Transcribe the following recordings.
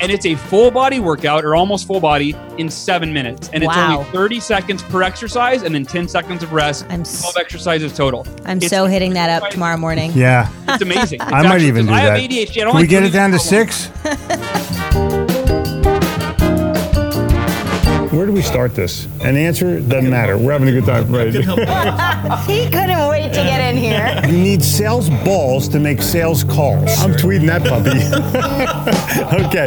And it's a full body workout or almost full body in 7 minutes. And it's only 30 seconds per exercise and then 10 seconds of rest. 12 exercises total. I'm so hitting that up tomorrow morning. Yeah. It's amazing. It's I might even do that. I have ADHD. I don't Can we get it down to 6? Where do we start this? An answer doesn't matter. We're having a good time, right? He couldn't wait to get in here. You need sales balls to make sales calls. I'm tweeting that puppy. Okay.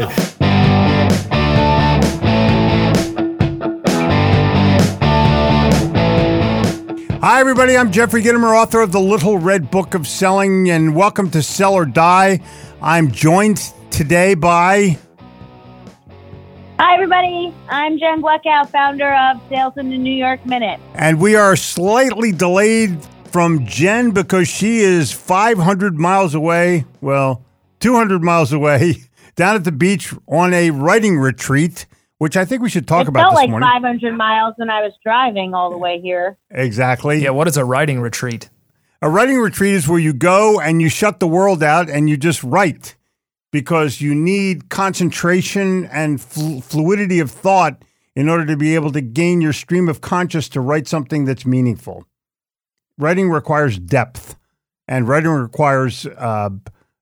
Hi, everybody. I'm Jeffrey Gitomer, author of The Little Red Book of Selling, and welcome to Sell or Die. I'm joined today by... Hi, everybody. I'm Jen Bleckow, founder of Sales in the New York Minute. And we are slightly delayed from Jen because she is 500 miles away, well, 200 miles away, down at the beach on a writing retreat, which I think we should talk about this morning. It felt like 500 miles when I was driving all the way here. Exactly. Yeah, what is a writing retreat? A writing retreat is where you go and you shut the world out and you just write, because you need concentration and fluidity of thought in order to be able to gain your stream of conscious to write something that's meaningful. Writing requires depth, and writing requires an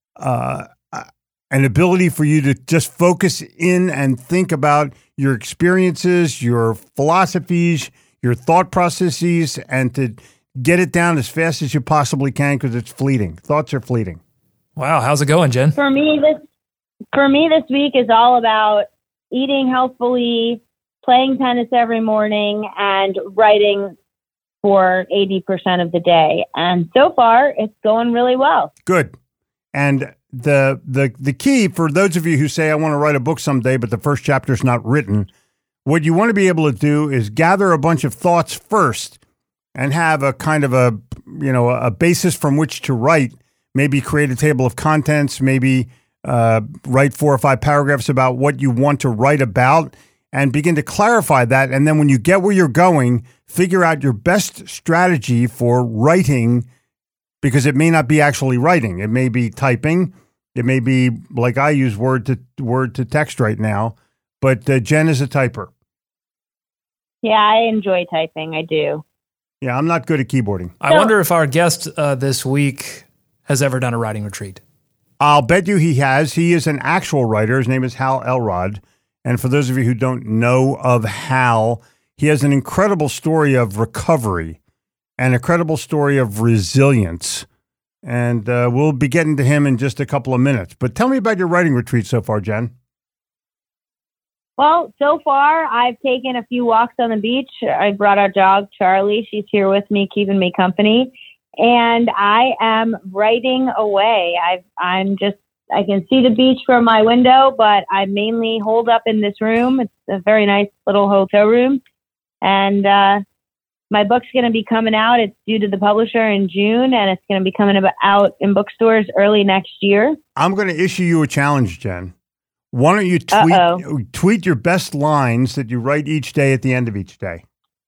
ability for you to just focus in and think about your experiences, your philosophies, your thought processes, and to get it down as fast as you possibly can, because it's fleeting. Thoughts are fleeting. Wow, how's it going, Jen? For me, this week is all about eating healthfully, playing tennis every morning, and writing for 80% of the day. And so far, it's going really well. Good. And the key for those of you who say, I want to write a book someday, but the first chapter is not written, what you want to be able to do is gather a bunch of thoughts first and have a kind of a basis from which to write. Maybe create a table of contents, maybe write 4 or 5 paragraphs about what you want to write about, and begin to clarify that. And then when you get where you're going, figure out your best strategy for writing, because it may not be actually writing. It may be typing. It may be, like I use word to text right now, but Jen is a typer. Yeah, I enjoy typing. I do. Yeah, I'm not good at keyboarding. I wonder if our guest this week has ever done a writing retreat. I'll bet you he has. He is an actual writer. His name is Hal Elrod. And for those of you who don't know of Hal, he has an incredible story of recovery and a credible story of resilience. And we'll be getting to him in just a couple of minutes. But tell me about your writing retreat so far, Jen. Well, so far, I've taken a few walks on the beach. I brought our dog, Charlie. She's here with me, keeping me company. And I am writing away. I can see the beach from my window, but I'm mainly holed up in this room. It's a very nice little hotel room. And my book's going to be coming out. It's due to the publisher in June, and it's going to be coming out in bookstores early next year. I'm going to issue you a challenge, Jen. Why don't you tweet your best lines that you write each day at the end of each day?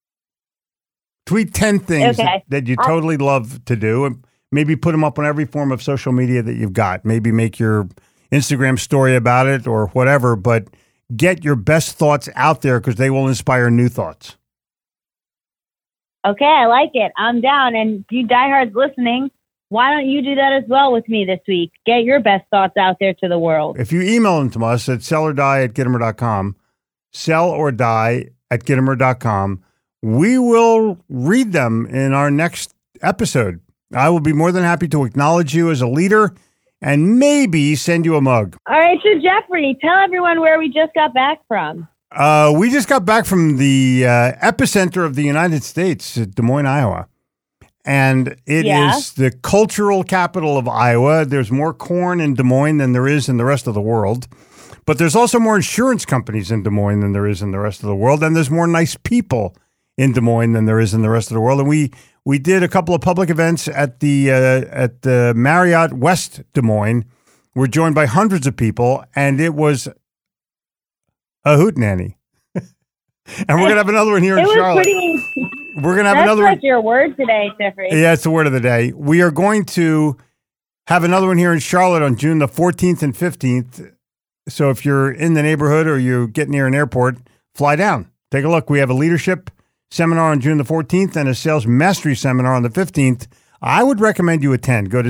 Tweet 10 things that you totally love to do, and maybe put them up on every form of social media that you've got. Maybe make your Instagram story about it or whatever, but get your best thoughts out there, because they will inspire new thoughts. Okay, I like it. I'm down. And you diehards listening, why don't you do that as well with me this week? Get your best thoughts out there to the world. If you email them to us at sellordie@Gitomer.com, sellordie@Gitomer.com, we will read them in our next episode. I will be more than happy to acknowledge you as a leader and maybe send you a mug. All right, so Jeffrey, tell everyone where we just got back from. We just got back from the epicenter of the United States, Des Moines, Iowa. And it is the cultural capital of Iowa. There's more corn in Des Moines than there is in the rest of the world. But there's also more insurance companies in Des Moines than there is in the rest of the world. And there's more nice people in Des Moines than there is in the rest of the world. And we did a couple of public events at the Marriott West Des Moines. We're joined by hundreds of people, and it was a hootenanny. And we're going to have another one here in Charlotte. We're going to have another one. That's your word today, Jeffrey. Yeah, it's the word of the day. We are going to have another one here in Charlotte on June the 14th and 15th. So if you're in the neighborhood or you get near an airport, fly down. Take a look. We have a leadership seminar on June the 14th and a sales mastery seminar on the 15th. I would recommend you attend. Go to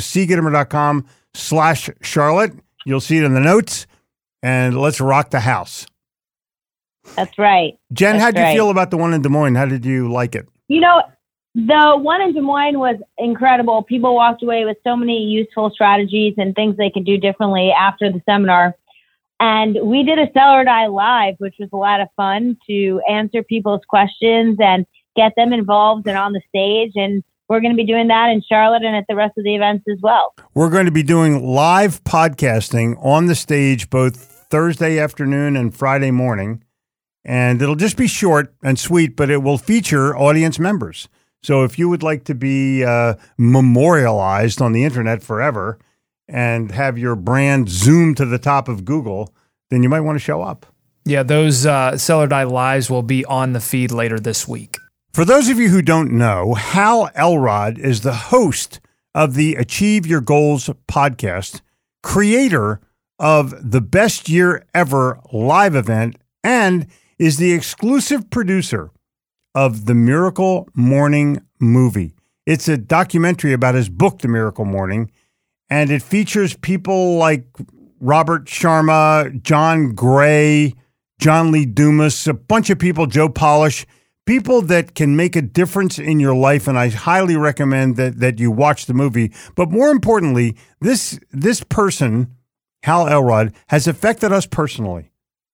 cgittimer.com/Charlotte. You'll see it in the notes, and let's rock the house. That's right. Jen, how did you feel about the one in Des Moines? How did you like it? You know, the one in Des Moines was incredible. People walked away with so many useful strategies and things they could do differently after the seminar. And we did a Sell or Die Live, which was a lot of fun to answer people's questions and get them involved and on the stage. And we're going to be doing that in Charlotte and at the rest of the events as well. We're going to be doing live podcasting on the stage both Thursday afternoon and Friday morning. And it'll just be short and sweet, but it will feature audience members. So if you would like to be memorialized on the internet forever and have your brand zoom to the top of Google, then you might want to show up. Yeah, those Sell or Die Lives will be on the feed later this week. For those of you who don't know, Hal Elrod is the host of the Achieve Your Goals podcast, creator of the Best Year Ever live event, and is the exclusive producer of the Miracle Morning movie. It's a documentary about his book, The Miracle Morning, and it features people like Robert Sharma, John Gray, John Lee Dumas, a bunch of people, Joe Polish, people that can make a difference in your life, and I highly recommend that you watch the movie. But more importantly, this person, Hal Elrod, has affected us personally.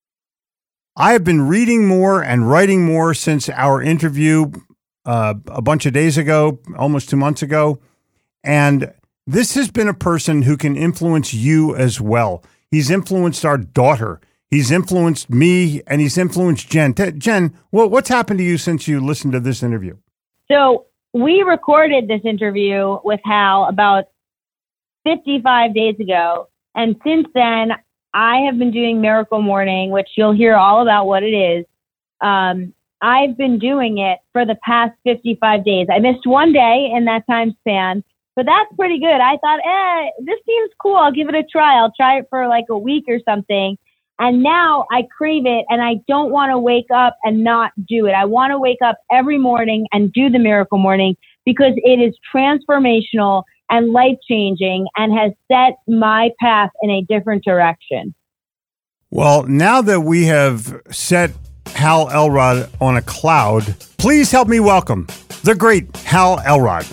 I have been reading more and writing more since our interview a bunch of days ago, almost 2 months ago. And this has been a person who can influence you as well. He's influenced our daughter. He's influenced me, and he's influenced Jen. Jen, what's happened to you since you listened to this interview? So we recorded this interview with Hal about 55 days ago. And since then, I have been doing Miracle Morning, which you'll hear all about what it is. I've been doing it for the past 55 days. I missed one day in that time span, but that's pretty good. I thought, this seems cool. I'll give it a try. I'll try it for like a week or something. And now I crave it, and I don't want to wake up and not do it. I want to wake up every morning and do the Miracle Morning because it is transformational and life-changing and has set my path in a different direction. Well, now that we have set Hal Elrod on a cloud, please help me welcome the great Hal Elrod.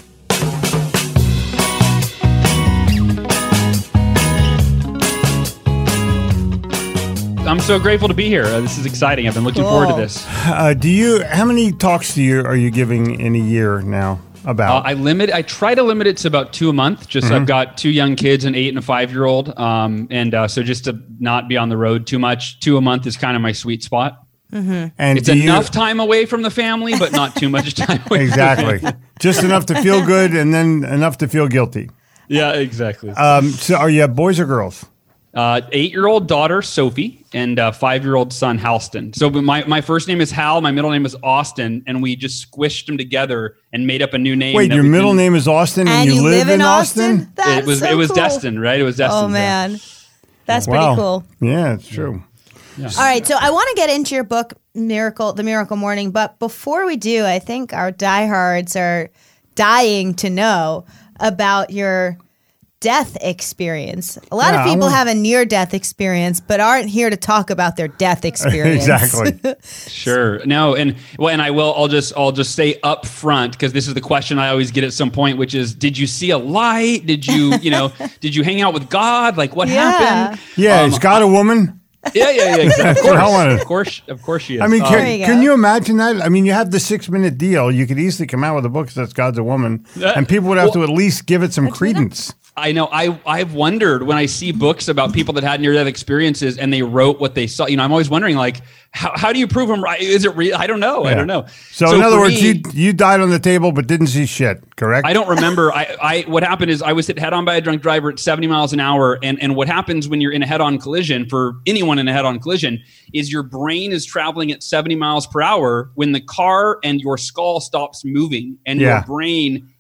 I'm so grateful to be here. This is exciting. I've been looking forward to this. How many talks are you giving in a year now? About I try to limit it to about 2 a month. I've got 2 young kids, an 8 and a 5-year-old, so just to not be on the road too much, 2 a month is kind of my sweet spot. Mm-hmm. And it's enough time away from the family, but not too much time away. Exactly, just enough to feel good, and then enough to feel guilty. Yeah, exactly. So, are you boys or girls? 8-year-old daughter Sophie and 5-year-old son Halston. So my first name is Hal, my middle name is Austin, and we just squished them together and made up a new name. Wait, your middle name is Austin and you live in Austin? It was cool. destined, right? It was destined. Oh man, that's pretty cool. Yeah, it's true. Yeah. All right, so I want to get into your book, The Miracle Morning, but before we do, I think our diehards are dying to know about your death experience. A lot of people have a near-death experience, but aren't here to talk about their death experience. Exactly. Sure. No, and I'll just say up front, because this is the question I always get at some point, which is, did you see a light? Did you, did you hang out with God? Like, what happened? Yeah, is God a woman? Yeah, exactly. Of course she is. I mean, can you imagine that? I mean, you have the 6-minute deal. You could easily come out with a book that says God's a woman, and people would have to at least give it some credence. I know. I've wondered when I see books about people that had near-death experiences and they wrote what they saw. I'm always wondering, like, how do you prove them right? Is it real? I don't know. Yeah. I don't know. So in other words, you died on the table but didn't see shit, correct? I don't remember. What happened is I was hit head-on by a drunk driver at 70 miles an hour. And what happens when you're in a head-on collision, for anyone in a head-on collision, is your brain is traveling at 70 miles per hour when the car and your skull stops moving and your brain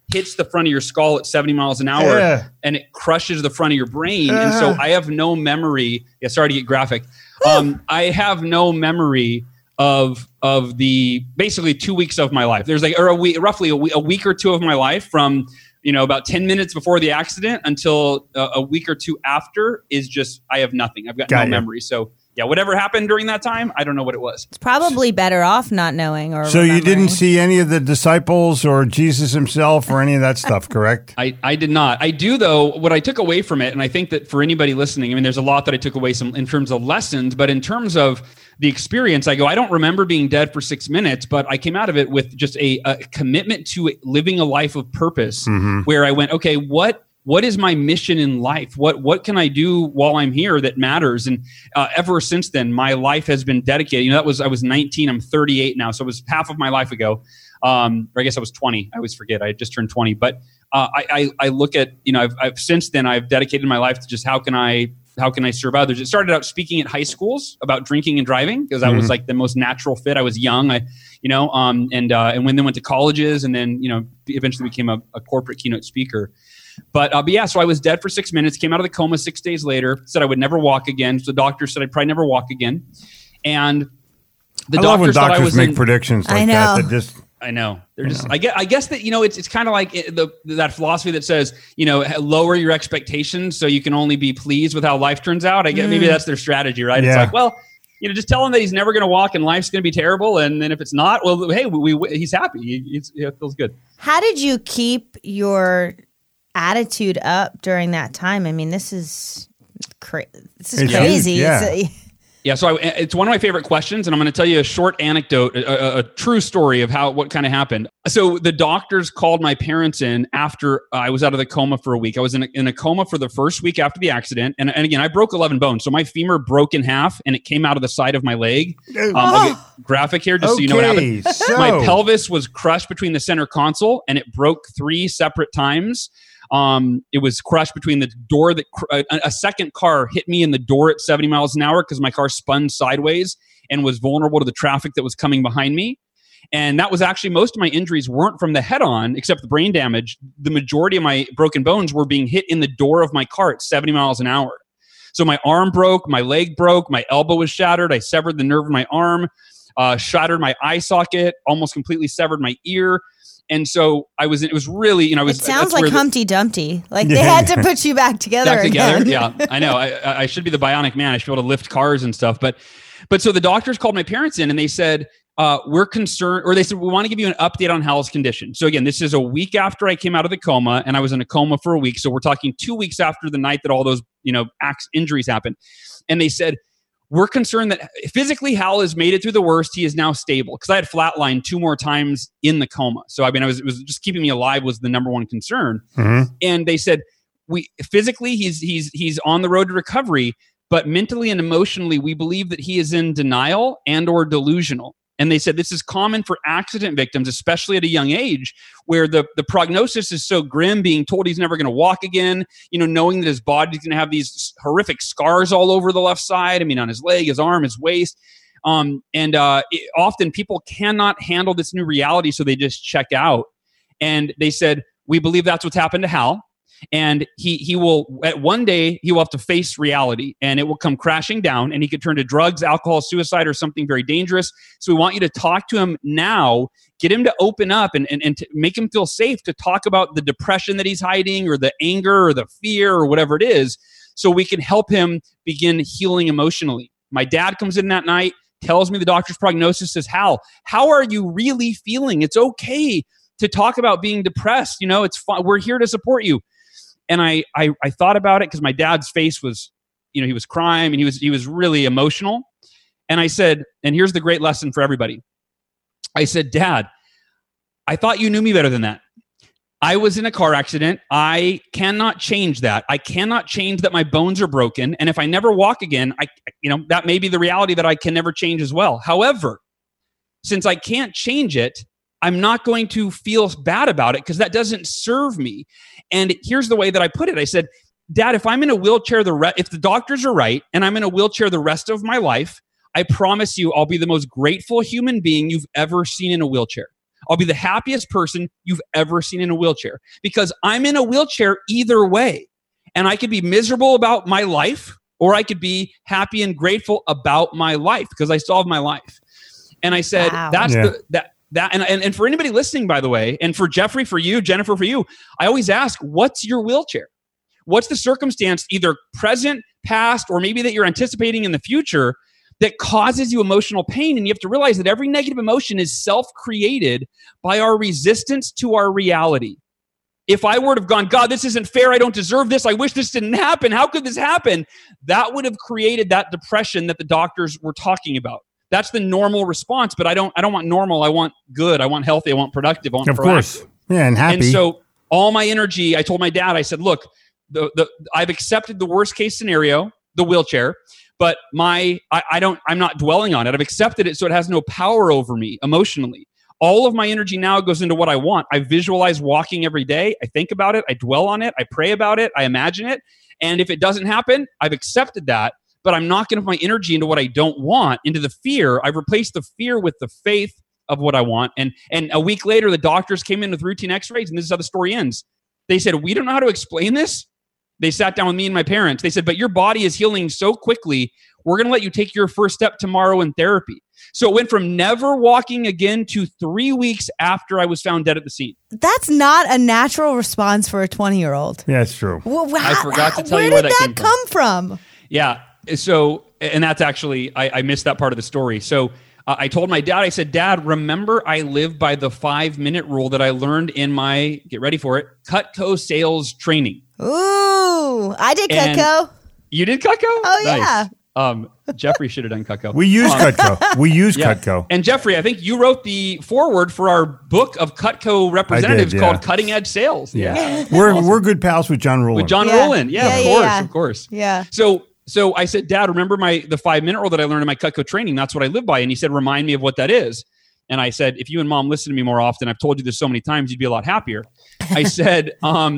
hits the front of your skull at 70 miles an hour and it crushes the front of your brain. And so I have no memory. Yeah, sorry to get graphic. I have no memory of the basically 2 weeks of my life. There's like, or a week, roughly a week or two of my life from, about 10 minutes before the accident until a week or two after is just, I have nothing. I've got no memory. So yeah, whatever happened during that time, I don't know what it was. It's probably better off not knowing or So you didn't see any of the disciples or Jesus himself or any of that stuff, correct? I did not. I do, though, what I took away from it, and I think that for anybody listening, I mean, there's a lot that I took away in terms of lessons, but in terms of the experience, I don't remember being dead for 6 minutes, but I came out of it with just a commitment to living a life of purpose where I went, okay, what is my mission in life? What can I do while I'm here that matters? And ever since then, my life has been dedicated. I was 19. I'm 38 now, so it was half of my life ago. Or I guess I was 20. I always forget. I had just turned 20. But I look at I've since then I've dedicated my life to just how can I serve others. It started out speaking at high schools about drinking and driving because that was like the most natural fit. I was young. And when they went to colleges and then eventually became a corporate keynote speaker. But yeah, so I was dead for 6 minutes, came out of the coma 6 days later, said I would never walk again. So the doctor said I'd probably never walk again. And I love when doctors make predictions like that. I know. They're just, I guess that, it's kind of like that philosophy that says, lower your expectations so you can only be pleased with how life turns out. I guess maybe that's their strategy, right? Yeah. It's like, well, just tell him that he's never going to walk and life's going to be terrible. And then if it's not, well, hey, he's happy. It feels good. How did you keep your attitude up during that time? I mean, this is crazy. Yeah. Yeah, so it's one of my favorite questions, and I'm going to tell you a short anecdote, a true story of what kind of happened. So the doctors called my parents in after I was out of the coma for a week. I was in a coma for the first week after the accident, and again, I broke 11 bones. So my femur broke in half, and it came out of the side of my leg. I'll get graphic here just so you know what happened. So my pelvis was crushed between the center console, and it broke 3 separate times. It was crushed between the door a second car hit me in the door at 70 miles an hour because my car spun sideways and was vulnerable to the traffic that was coming behind me. And that was actually, most of my injuries weren't from the head on, except the brain damage. The majority of my broken bones were being hit in the door of my car at 70 miles an hour. So my arm broke, my leg broke, my elbow was shattered. I severed the nerve in my arm, shattered my eye socket, almost completely severed my ear. And so it was really, it sounds like Humpty Dumpty. Like they had to put you back together. Yeah, I know. I should be the bionic man. I should be able to lift cars and stuff. But so the doctors called my parents in and they said, we're concerned, or they said, we want to give you an update on Hal's condition. So again, this is a week after I came out of the coma and I was in a coma for a week. So we're talking 2 weeks after the night that all those, injuries happened. And they said, we're concerned that physically Hal has made it through the worst. He is now stable because I had flatlined 2 more times in the coma. So it was just keeping me alive was the number one concern. Mm-hmm. And they said, physically he's on the road to recovery, but mentally and emotionally we believe that he is in denial and or delusional. And they said this is common for accident victims, especially at a young age, where the prognosis is so grim, being told he's never going to walk again, knowing that his body's going to have these horrific scars all over the left side. I mean, on his leg, his arm, his waist. Often people cannot handle this new reality, so they just check out. And they said, we believe that's what's happened to Hal. And he will, at one day, he will have to face reality and it will come crashing down and he could turn to drugs, alcohol, suicide, or something very dangerous. So we want you to talk to him now, get him to open up and to make him feel safe to talk about the depression that he's hiding or the anger or the fear or whatever it is, so we can help him begin healing emotionally. My dad comes in that night, tells me the doctor's prognosis says, Hal, how are you really feeling? It's okay to talk about being depressed. It's fine. We're here to support you. And I thought about it because my dad's face was, he was crying and he was really emotional. And I said, and here's the great lesson for everybody. I said, Dad, I thought you knew me better than that. I was in a car accident. I cannot change that. I cannot change that my bones are broken. And if I never walk again, that may be the reality that I can never change as well. However, since I can't change it, I'm not going to feel bad about it because that doesn't serve me. And here's the way that I put it. I said, Dad, if I'm in a wheelchair, if the doctors are right and I'm in a wheelchair the rest of my life, I promise you I'll be the most grateful human being you've ever seen in a wheelchair. I'll be the happiest person you've ever seen in a wheelchair, because I'm in a wheelchair either way. And I could be miserable about my life, or I could be happy and grateful about my life because I still have my life. And I said, and for anybody listening, by the way, and for Jeffrey, for you, Jennifer, for you, I always ask, what's your wheelchair? What's the circumstance, either present, past, or maybe that you're anticipating in the future, that causes you emotional pain? And you have to realize that every negative emotion is self-created by our resistance to our reality. If I were to have gone, God, this isn't fair. I don't deserve this. I wish this didn't happen. How could this happen? That would have created that depression that the doctors were talking about. That's the normal response, but I don't want normal. I want good. I want healthy. I want productive. I want proactive. Course. Yeah, and happy. And so all my energy, I told my dad, I said, look, I've accepted the worst case scenario, the wheelchair, but I'm not dwelling on it. I've accepted it, so it has no power over me emotionally. All of my energy now goes into what I want. I visualize walking every day. I think about it. I dwell on it. I pray about it. I imagine it. And if it doesn't happen, I've accepted that, but I'm not going to put my energy into what I don't want, into the fear. I've replaced the fear with the faith of what I want. And a week later, the doctors came in with routine x-rays, and this is how the story ends. They said, we don't know how to explain this. They sat down with me and my parents. They said, but your body is healing so quickly, we're going to let you take your first step tomorrow in therapy. So it went from never walking again to 3 weeks after I was found dead at the scene. That's not a natural response for a 20-year-old. Yeah, it's true. Well, I forgot to tell you where that came from. Where did that come from? Yeah. So, and that's actually, I missed that part of the story. So I told my dad, I said, Dad, remember I live by the 5-minute rule that I learned in my, get ready for it, Cutco sales training. Ooh, I did Cutco. You did Cutco? Oh, nice. Yeah. Jeffrey should have done Cutco. We use Cutco. We use Cutco. And Jeffrey, I think you wrote the foreword for our book of Cutco representatives called Cutting Edge Sales. Yeah. We're good pals with John Rowland. With John Rowland. Yeah, of course. Yeah. So I said, Dad, remember the 5-minute rule that I learned in my Cutco training? That's what I live by. And he said, remind me of what that is. And I said, if you and Mom listen to me more often, I've told you this so many times, you'd be a lot happier. I said,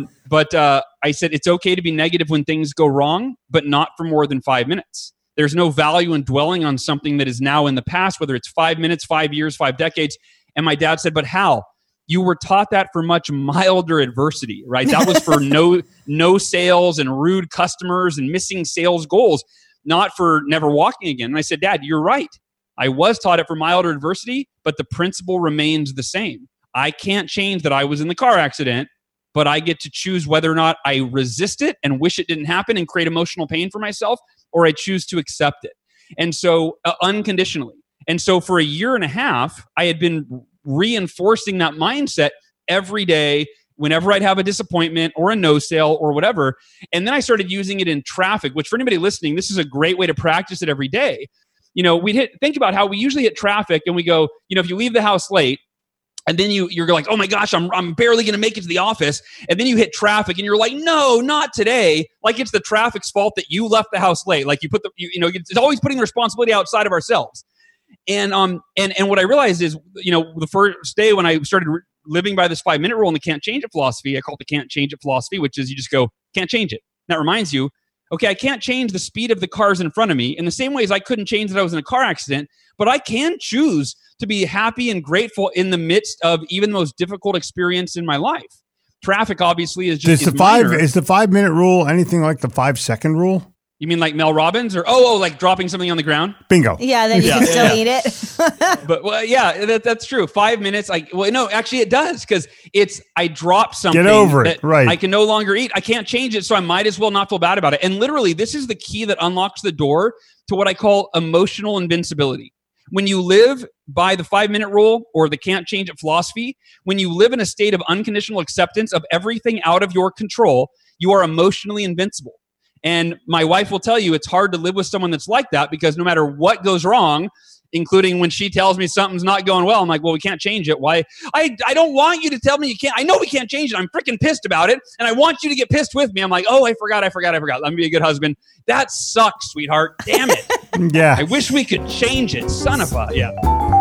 I said, it's okay to be negative when things go wrong, but not for more than 5 minutes. There's no value in dwelling on something that is now in the past, whether it's 5 minutes, 5 years, 5 decades. And my dad said, but Hal, you were taught that for much milder adversity, right? That was for no sales and rude customers and missing sales goals, not for never walking again. And I said, Dad, you're right. I was taught it for milder adversity, but the principle remains the same. I can't change that I was in the car accident, but I get to choose whether or not I resist it and wish it didn't happen and create emotional pain for myself, or I choose to accept it. And so unconditionally. And so for a year and a half, I had been reinforcing that mindset every day whenever I'd have a disappointment or a no sale or whatever. And then I started using it in traffic, which for anybody listening, this is a great way to practice it every day. You know, think about how we usually hit traffic and we go, you know, if you leave the house late, and then you're like, oh my gosh, I'm barely going to make it to the office. And then you hit traffic and you're like, no, not today. Like it's the traffic's fault that you left the house late. Like it's always putting the responsibility outside of ourselves. And what I realized is, you know, the first day when I started living by this 5-minute rule and the can't change it philosophy, I call it the can't change it philosophy, which is you just go, can't change it. And that reminds you, okay, I can't change the speed of the cars in front of me in the same way as I couldn't change that I was in a car accident, but I can choose to be happy and grateful in the midst of even the most difficult experience in my life. Traffic obviously is just is the 5-minute rule anything like the 5-second rule? You mean like Mel Robbins or like dropping something on the ground? Bingo. Yeah, then you can still eat it. But well, yeah, that's true. 5 minutes. No, actually it does because I drop something. Get over it. Right. I can no longer eat. I can't change it, so I might as well not feel bad about it. And literally, this is the key that unlocks the door to what I call emotional invincibility. When you live by the 5-minute rule or the can't change it philosophy, when you live in a state of unconditional acceptance of everything out of your control, you are emotionally invincible. And my wife will tell you it's hard to live with someone that's like that because no matter what goes wrong, including when she tells me something's not going well, I'm like, well, we can't change it. Why? I don't want you to tell me you can't. I know we can't change it. I'm freaking pissed about it. And I want you to get pissed with me. I'm like, oh, I forgot. Let me be a good husband. That sucks, sweetheart. Damn it. Yeah. I wish we could change it. Son of a, yeah.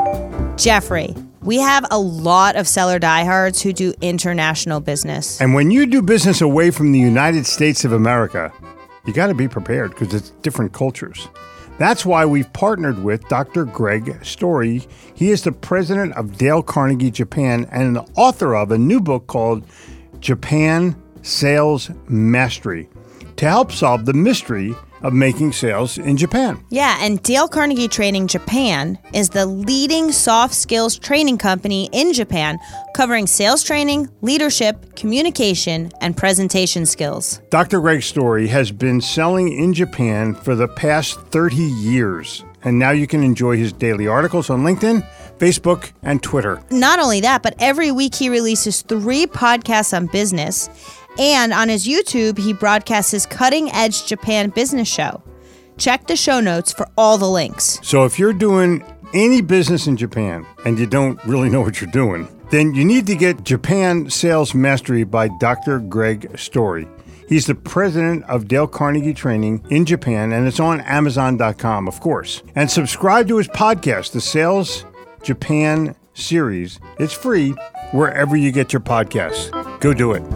Jeffrey, we have a lot of seller diehards who do international business. And when you do business away from the United States of America, you got to be prepared because it's different cultures. That's why we've partnered with Dr. Greg Story. He is the president of Dale Carnegie Japan and the author of a new book called Japan Sales Mastery to help solve the mystery of making sales in Japan. Yeah, and Dale Carnegie Training Japan is the leading soft skills training company in Japan, covering sales training, leadership, communication, and presentation skills. Dr. Greg Story has been selling in Japan for the past 30 years, and now you can enjoy his daily articles on LinkedIn, Facebook, and Twitter. Not only that, but every week he releases 3 podcasts on business. And on his YouTube, he broadcasts his Cutting Edge Japan business show. Check the show notes for all the links. So if you're doing any business in Japan and you don't really know what you're doing, then you need to get Japan Sales Mastery by Dr. Greg Story. He's the president of Dale Carnegie Training in Japan, and it's on Amazon.com, of course. And subscribe to his podcast, the Sales Japan series. It's free wherever you get your podcasts. Go do it.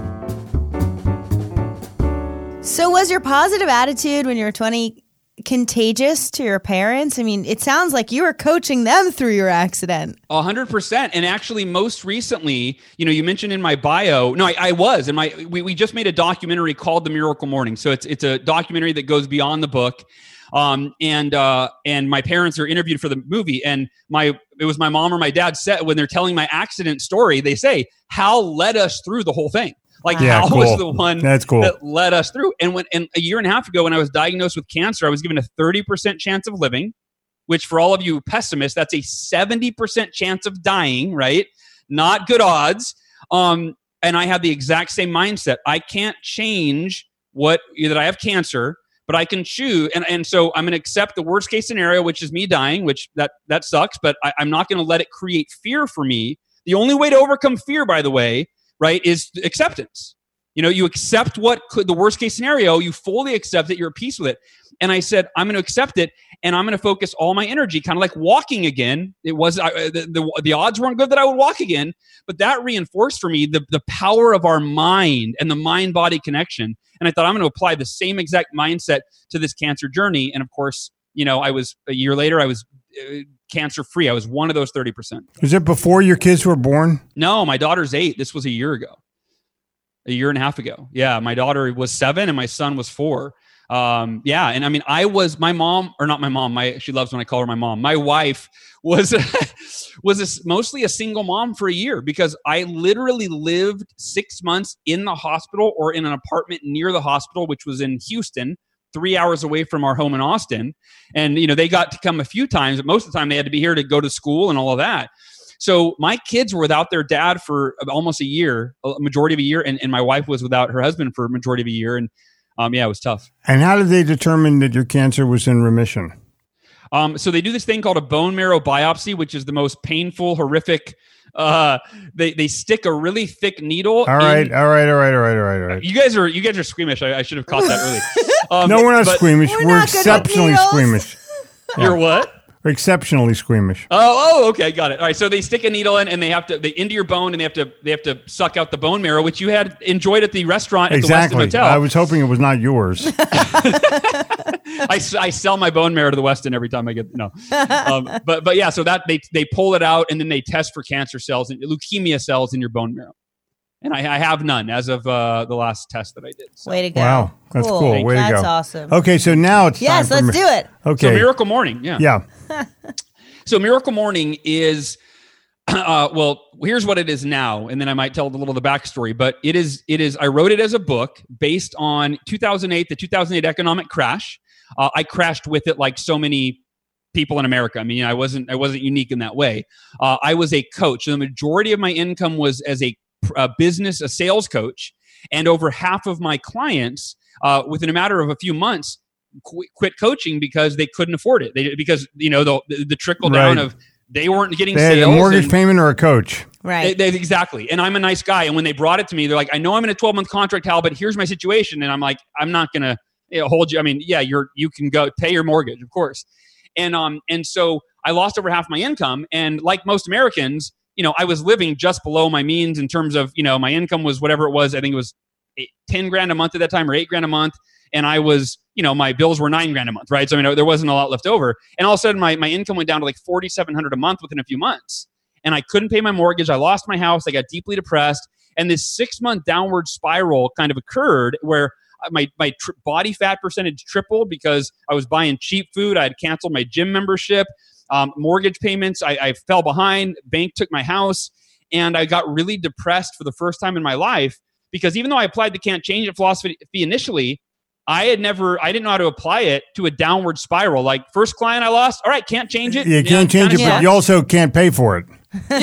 So was your positive attitude when you were 20 contagious to your parents? I mean, it sounds like you were coaching them through your accident. 100%. And actually, most recently, you mentioned in my bio, no, I was, and we just made a documentary called The Miracle Morning. So it's a documentary that goes beyond the book. And my parents are interviewed for the movie, and it was my mom or my dad said, when they're telling my accident story, they say, Hal led us through the whole thing. Like, Hal was the one that led us through. And a year and a half ago, when I was diagnosed with cancer, I was given a 30% chance of living, which for all of you pessimists, that's a 70% chance of dying, right? Not good odds. And I had the exact same mindset. I can't change that I have cancer, but I can choose. And so I'm going to accept the worst case scenario, which is me dying, which that sucks, but I'm not going to let it create fear for me. The only way to overcome fear, by the way, right, is acceptance. You accept the worst case scenario, you fully accept it, you're at peace with it. And I said, I'm going to accept it, and I'm going to focus all my energy, kind of like walking again. It was the odds weren't good that I would walk again, but that reinforced for me the power of our mind and the mind-body connection. And I thought, I'm going to apply the same exact mindset to this cancer journey. And of course, I was a year later, I was cancer-free. I was one of those 30%. Was it before your kids were born? No, my daughter's 8. This was a year and a half ago. Yeah, my daughter was 7 and my son was 4. Yeah, and I mean, she loves when I call her my mom. My wife was mostly a single mom for a year, because I literally lived 6 months in the hospital or in an apartment near the hospital, which was in Houston, 3 hours away from our home in Austin. And, they got to come a few times, but most of the time they had to be here to go to school and all of that. So my kids were without their dad for almost a year, a majority of a year. And my wife was without her husband for a majority of a year. And it was tough. And how did they determine that your cancer was in remission? So they do this thing called a bone marrow biopsy, which is the most painful, horrific. They stick a really thick needle. All right. You guys are squeamish. I should have caught that early. No, we're not squeamish. We're exceptionally squeamish. You're what? We're exceptionally squeamish. Oh, okay, got it. All right, so they stick a needle in, and they into your bone, and they have to suck out the bone marrow, which you had enjoyed at the restaurant at the Westin Hotel. I was hoping it was not yours. I sell my bone marrow to the Westin every time I get but yeah, so that they pull it out, and then they test for cancer cells and leukemia cells in your bone marrow. And I have none as of the last test that I did. So. Way to go. Wow. That's cool. Way to go. That's awesome. Okay, so now it's time for let's do it. Okay. So Miracle Morning. Yeah. Yeah. So Miracle Morning is, well, here's what it is now. And then I might tell a little of the backstory. But it is. I wrote it as a book based on the 2008 economic crash. I crashed with it like so many people in America. I mean, I wasn't unique in that way. I was a coach. The majority of my income was as a sales coach, and over half of my clients, within a matter of a few months, quit coaching because they couldn't afford it. Because the trickle down of they weren't getting sales. They had a mortgage payment or a coach. Right. Exactly. And I'm a nice guy. And when they brought it to me, they're like, I know I'm in a 12-month contract, Hal, but here's my situation. And I'm like, I'm not going to hold you. I mean, yeah, you can go pay your mortgage, of course. And so I lost over half my income. And like most Americans, I was living just below my means in terms of, my income was whatever it was. I think it was $10,000 a month at that time, or $8,000 a month. And I was my bills were $9,000 a month, right? So, there wasn't a lot left over. And all of a sudden, my income went down to like $4,700 a month within a few months. And I couldn't pay my mortgage. I lost my house. I got deeply depressed. And this 6-month downward spiral kind of occurred where my body fat percentage tripled because I was buying cheap food. I had canceled my gym membership, mortgage payments. I fell behind. Bank took my house. And I got really depressed for the first time in my life because even though I applied the Can't Change It philosophy initially, I didn't know how to apply it to a downward spiral. Like first client I lost, all right, can't change it. You can't change it, but you also can't pay for it.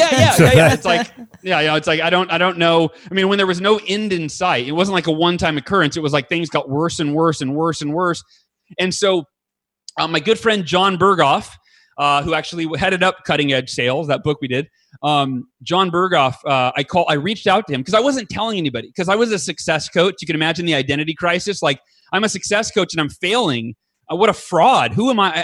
Yeah. It's like, it's like, I don't know. I mean, when there was no end in sight, it wasn't like a one-time occurrence. It was like things got worse and worse and worse and worse. And so my good friend, John Berghoff, who actually headed up Cutting Edge Sales, that book we did, John Berghoff, I reached out to him because I wasn't telling anybody because I was a success coach. You can imagine the identity crisis. Like I'm a success coach and I'm failing. What a fraud. Who am I?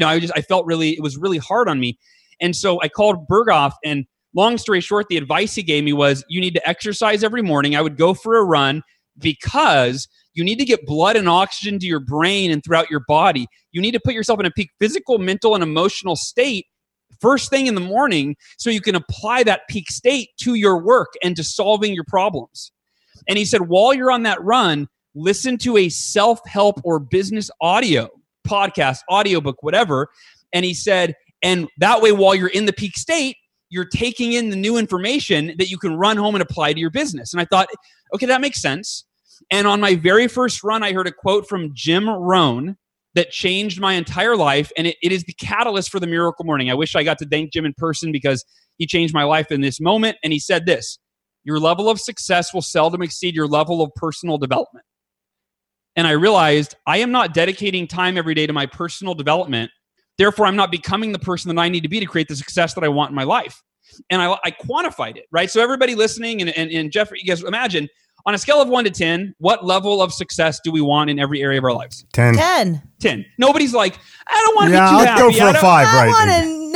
I felt it was really hard on me. And so I called Berghoff, and long story short, the advice he gave me was you need to exercise every morning. I would go for a run because you need to get blood and oxygen to your brain and throughout your body. You need to put yourself in a peak physical, mental, and emotional state first thing in the morning so you can apply that peak state to your work and to solving your problems. And he said, while you're on that run, listen to a self-help or business audio, podcast, audiobook, whatever. And he said, and that way, while you're in the peak state, you're taking in the new information that you can run home and apply to your business. And I thought, okay, that makes sense. And on my very first run, I heard a quote from Jim Rohn that changed my entire life. And it is the catalyst for the Miracle Morning. I wish I got to thank Jim in person because he changed my life in this moment. And he said this, your level of success will seldom exceed your level of personal development. And I realized I am not dedicating time every day to my personal development. Therefore, I'm not becoming the person that I need to be to create the success that I want in my life. And I quantified it, right? So everybody listening and Jeffrey, you guys imagine, on a scale of 1 to 10, what level of success do we want in every area of our lives? 10. 10. Nobody's like, I don't want to be too happy. happy. I'll go for a 5 right I want a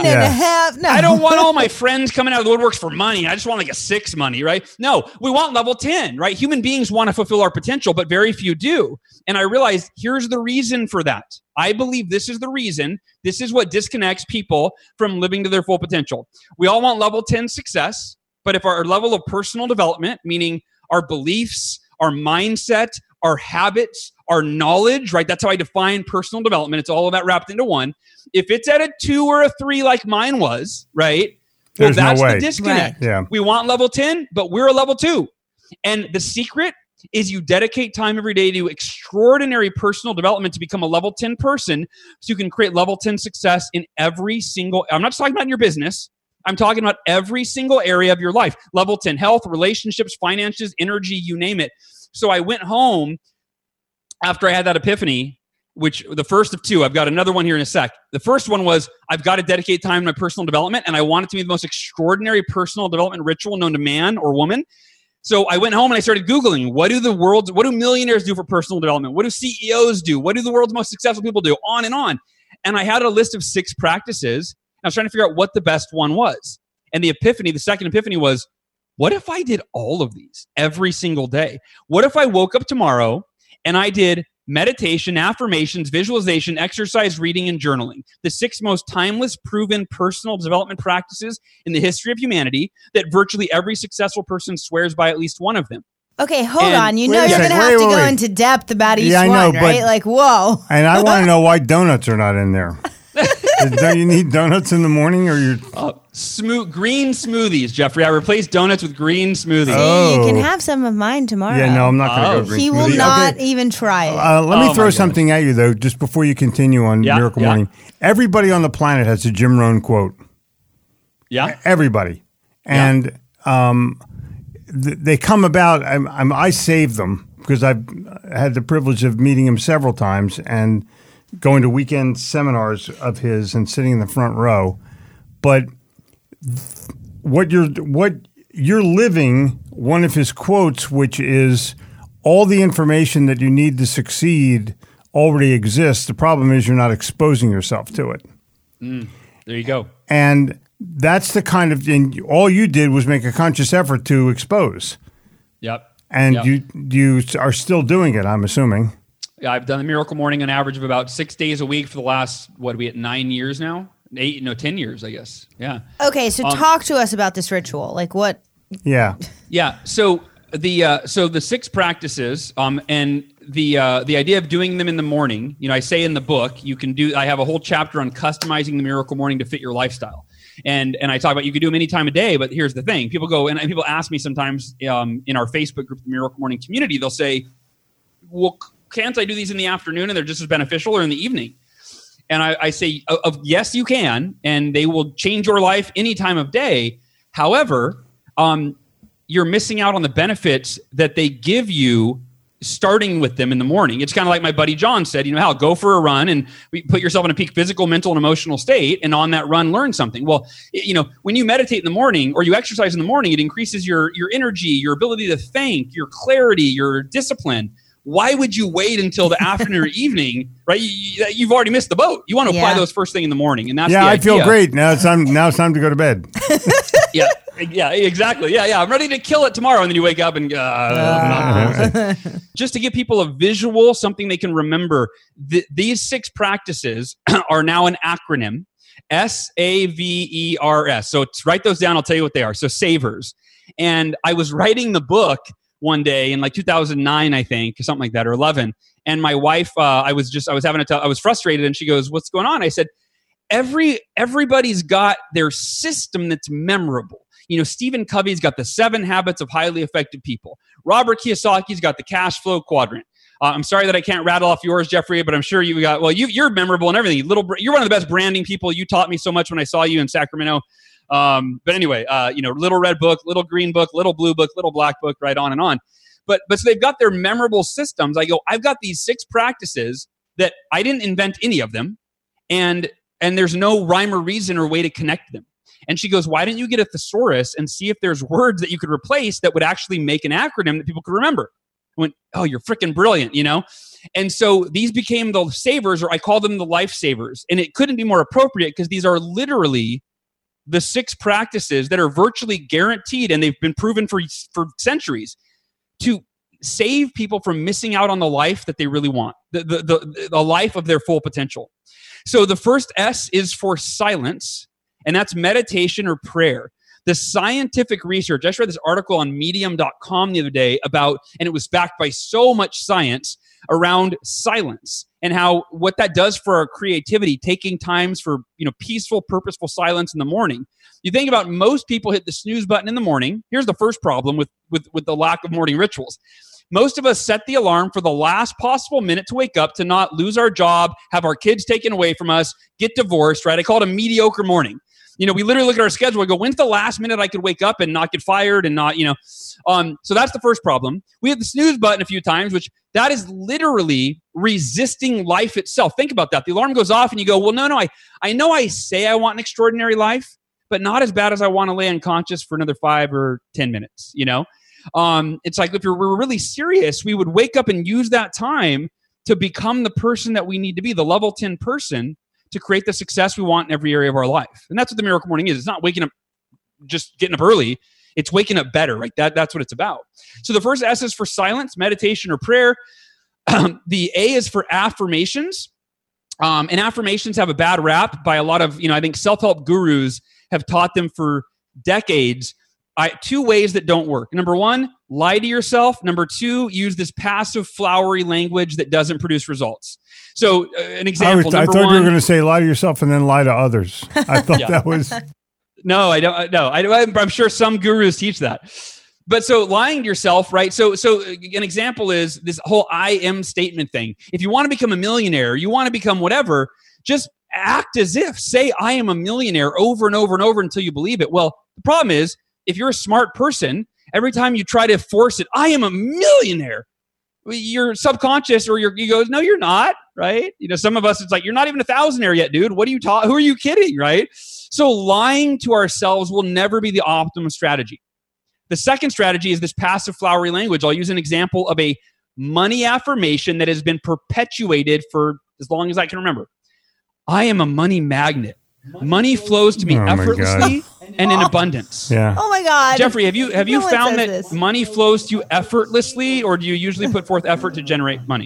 9.5. No. I don't want all my friends coming out of the woodworks for money. I just want like a 6 money, right? No, we want level 10, right? Human beings want to fulfill our potential, but very few do. And I realized here's the reason for that. I believe this is the reason. This is what disconnects people from living to their full potential. We all want level 10 success, but if our level of personal development, meaning our beliefs, our mindset, our habits, our knowledge, right? That's how I define personal development. It's all of that wrapped into one. If it's at a 2 or a 3 like mine was, right? Well, that's the disconnect. Right. Yeah. We want level 10, but we're a level 2. And the secret is you dedicate time every day to extraordinary personal development to become a level 10 person so you can create level 10 success in every single, I'm not just talking about in your business. I'm talking about every single area of your life. Level 10 health, relationships, finances, energy, you name it. So I went home after I had that epiphany, which the first of 2, I've got another one here in a sec. The first one was I've got to dedicate time to my personal development, and I want it to be the most extraordinary personal development ritual known to man or woman. So I went home and I started Googling, what do millionaires do for personal development? What do CEOs do? What do the world's most successful people do? On and on. And I had a list of 6 practices. I was trying to figure out what the best one was. And the second epiphany was, what if I did all of these every single day? What if I woke up tomorrow and I did meditation, affirmations, visualization, exercise, reading, and journaling, the 6 most timeless, proven personal development practices in the history of humanity that virtually every successful person swears by at least one of them. Okay, hold on. You're going to have to go into depth about each one, right? Like, whoa. And I want to know why donuts are not in there. Don't you need donuts in the morning, or you're green smoothies, Jeffrey? I replaced donuts with green smoothies. You can have some of mine tomorrow. Yeah, no, I'm not going to go green. He will not even try it. Let me throw something at you though, just before you continue on Miracle Morning. Everybody on the planet has a Jim Rohn quote. Yeah, everybody, and they come about. I saved them because I've had the privilege of meeting him several times and going to weekend seminars of his and sitting in the front row. But what you're living, one of his quotes, which is all the information that you need to succeed already exists. The problem is you're not exposing yourself to it. There you go. And that's the kind of thing, all you did was make a conscious effort to expose. Yep. And you are still doing it, I'm assuming. I've done the Miracle Morning on average of about 6 days a week for the last, what are we at, 9 years now? 10 years, I guess. Yeah. Okay, so talk to us about this ritual. Like what? Yeah. Yeah. So the 6 practices, and the idea of doing them in the morning, I say in the book, I have a whole chapter on customizing the Miracle Morning to fit your lifestyle. And I talk about you could do them any time of day, but here's the thing. People go, and people ask me sometimes in our Facebook group, the Miracle Morning community, they'll say, well, can't I do these in the afternoon and they're just as beneficial, or in the evening? And I say, yes, you can, and they will change your life any time of day. However, you're missing out on the benefits that they give you starting with them in the morning. It's kind of like my buddy John said, Hal, go for a run and put yourself in a peak physical, mental, and emotional state, and on that run, learn something. Well, when you meditate in the morning or you exercise in the morning, it increases your energy, your ability to think, your clarity, your discipline. Why would you wait until the afternoon or evening, right? You've already missed the boat. You want to apply those first thing in the morning. And that's the idea. I feel great. Now it's time to go to bed. Yeah, exactly. Yeah. I'm ready to kill it tomorrow. And then you wake up and just to give people a visual, something they can remember. These 6 practices are now an acronym, SAVERS. So write those down. I'll tell you what they are. So SAVERS. And I was writing the book one day in like 2009, I think, or something like that, or 11. And my wife, I was frustrated, and she goes, "What's going on?" I said, everybody's got their system that's memorable. Stephen Covey's got the 7 Habits of Highly Effective People. Robert Kiyosaki's got the cash flow quadrant. I'm sorry that I can't rattle off yours, Jeffrey, but I'm sure you got, you're memorable and everything. You're one of the best branding people. You taught me so much when I saw you in Sacramento. But anyway, little red book, little green book, little blue book, little black book, right on and on. But so they've got their memorable systems. I go, I've got these 6 practices that I didn't invent any of them. And there's no rhyme or reason or way to connect them. And she goes, why didn't you get a thesaurus and see if there's words that you could replace that would actually make an acronym that people could remember? I went, oh, you're freaking brilliant, And so these became the savers, or I call them the lifesavers. And it couldn't be more appropriate because these are literally the 6 practices that are virtually guaranteed, and they've been proven for centuries, to save people from missing out on the life that they really want, the life of their full potential. So the first S is for silence, and that's meditation or prayer. The scientific research, I just read this article on medium.com the other day about, and it was backed by so much science around silence and what that does for our creativity, taking times for, peaceful, purposeful silence in the morning. You think about most people hit the snooze button in the morning. Here's the first problem with the lack of morning rituals. Most of us set the alarm for the last possible minute to wake up, to not lose our job, have our kids taken away from us, get divorced, right? I call it a mediocre morning. We literally look at our schedule and go, when's the last minute I could wake up and not get fired and not, so that's the first problem. We have the snooze button a few times, which that is literally resisting life itself. Think about that. The alarm goes off and you go, well, no, I know I say I want an extraordinary life, but not as bad as I want to lay unconscious for another 5 or 10 minutes, It's like if we're really serious, we would wake up and use that time to become the person that we need to be, the level 10 person, to create the success we want in every area of our life. And that's what the Miracle Morning is. It's not waking up, just getting up early. It's waking up better, right? That's what it's about. So the first S is for silence, meditation, or prayer. The A is for affirmations. And affirmations have a bad rap by a lot of, I think self-help gurus have taught them for decades. 2 ways that don't work. Number 1, lie to yourself. Number 2, use this passive, flowery language that doesn't produce results. So an example. I thought you were going to say lie to yourself and then lie to others. I thought that was... No, I don't. No, I'm sure some gurus teach that. But so lying to yourself, right? So an example is this whole I am statement thing. If you want to become a millionaire, you want to become whatever, just act as if. Say I am a millionaire over and over and over until you believe it. Well, the problem is, if you're a smart person, every time you try to force it, I am a millionaire, your subconscious or your ego goes, no, you're not, right? Some of us, it's like, you're not even a thousandaire yet, dude. What are you who are you kidding, right? So lying to ourselves will never be the optimum strategy. The second strategy is this passive, flowery language. I'll use an example of a money affirmation that has been perpetuated for as long as I can remember. I am a money magnet. Money flows to me effortlessly and in abundance. Yeah. Oh my God. Jeffrey, have you found that money flows to you effortlessly, or do you usually put forth effort to generate money?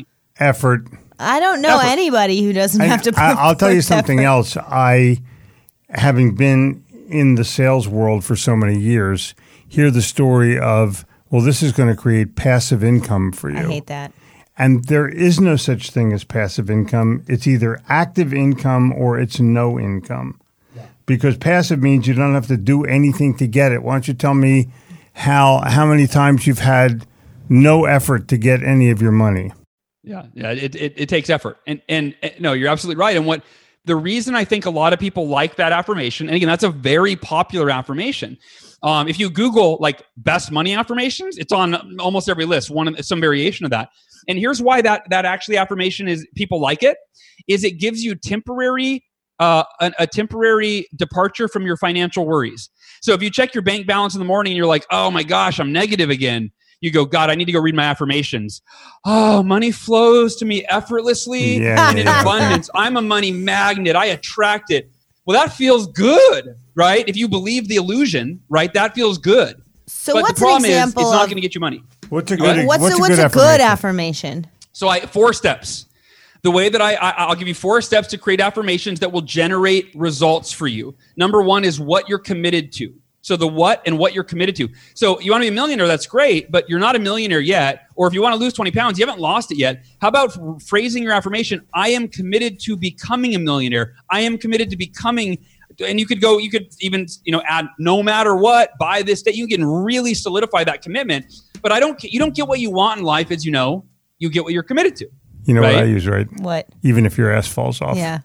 effort. I don't know anybody who doesn't have to put I'll tell you something effort. else. Having been in the sales world for so many years, hear the story of, well, this is going to create passive income for you. I hate that. And there is no such thing as passive income. It's either active income or it's no income. Yeah. Because passive means you don't have to do anything to get it. Why don't you tell me how many times you've had no effort to get any of your money? Yeah, it takes effort. And no, you're absolutely right. And the reason I think a lot of people like that affirmation, and again, that's a very popular affirmation. If you Google like best money affirmations, it's on almost every list, some variation of that. And here's why that actually affirmation is people like it, is it gives you a temporary departure from your financial worries. So if you check your bank balance in the morning and you're like, oh my gosh, I'm negative again. You go, God, I need to go read my affirmations. Oh, money flows to me effortlessly and in abundance. I'm a money magnet. I attract it. Well, that feels good, right? If you believe the illusion, right, that feels good. So but what's the problem an example is it's not going to get you money. What's a good affirmation? So 4 steps. The way that I'll give you 4 steps to create affirmations that will generate results for you. Number 1 is what you're committed to. So the what and what you're committed to. So you want to be a millionaire, that's great, but you're not a millionaire yet. Or if you want to lose 20 pounds, you haven't lost it yet. How about phrasing your affirmation? I am committed to becoming a millionaire. I am committed to becoming, and you could even, add no matter what, by this day. You can really solidify that commitment. But you don't get what you want in life, as you know. You get what you're committed to. You know right? What I use, right? What? Even if your ass falls off. Yeah.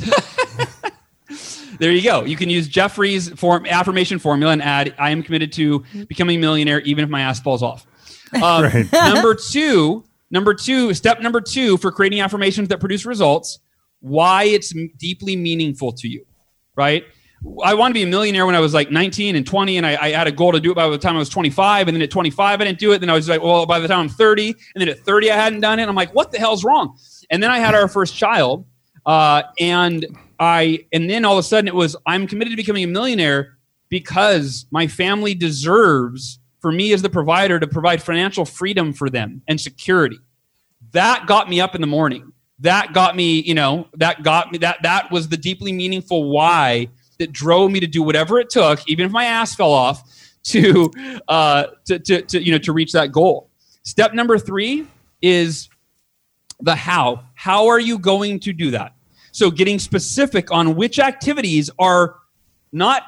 There you go. You can use Jeffrey's affirmation formula and add, I am committed to becoming a millionaire even if my ass falls off. Right. Number two, step number 2 for creating affirmations that produce results, why it's deeply meaningful to you, right? I wanted to be a millionaire when I was like 19 and 20, and I had a goal to do it by the time I was 25, and then at 25, I didn't do it. Then I was like, well, by the time I'm 30, and then at 30, I hadn't done it. And I'm like, what the hell's wrong? And then I had our first child, and then all of a sudden it was, I'm committed to becoming a millionaire because my family deserves, for me as the provider, to provide financial freedom for them and security. That got me up in the morning. That got me, that was the deeply meaningful why that drove me to do whatever it took, even if my ass fell off, to reach that goal. Step number 3 is the how. How are you going to do that? So getting specific on which activities are not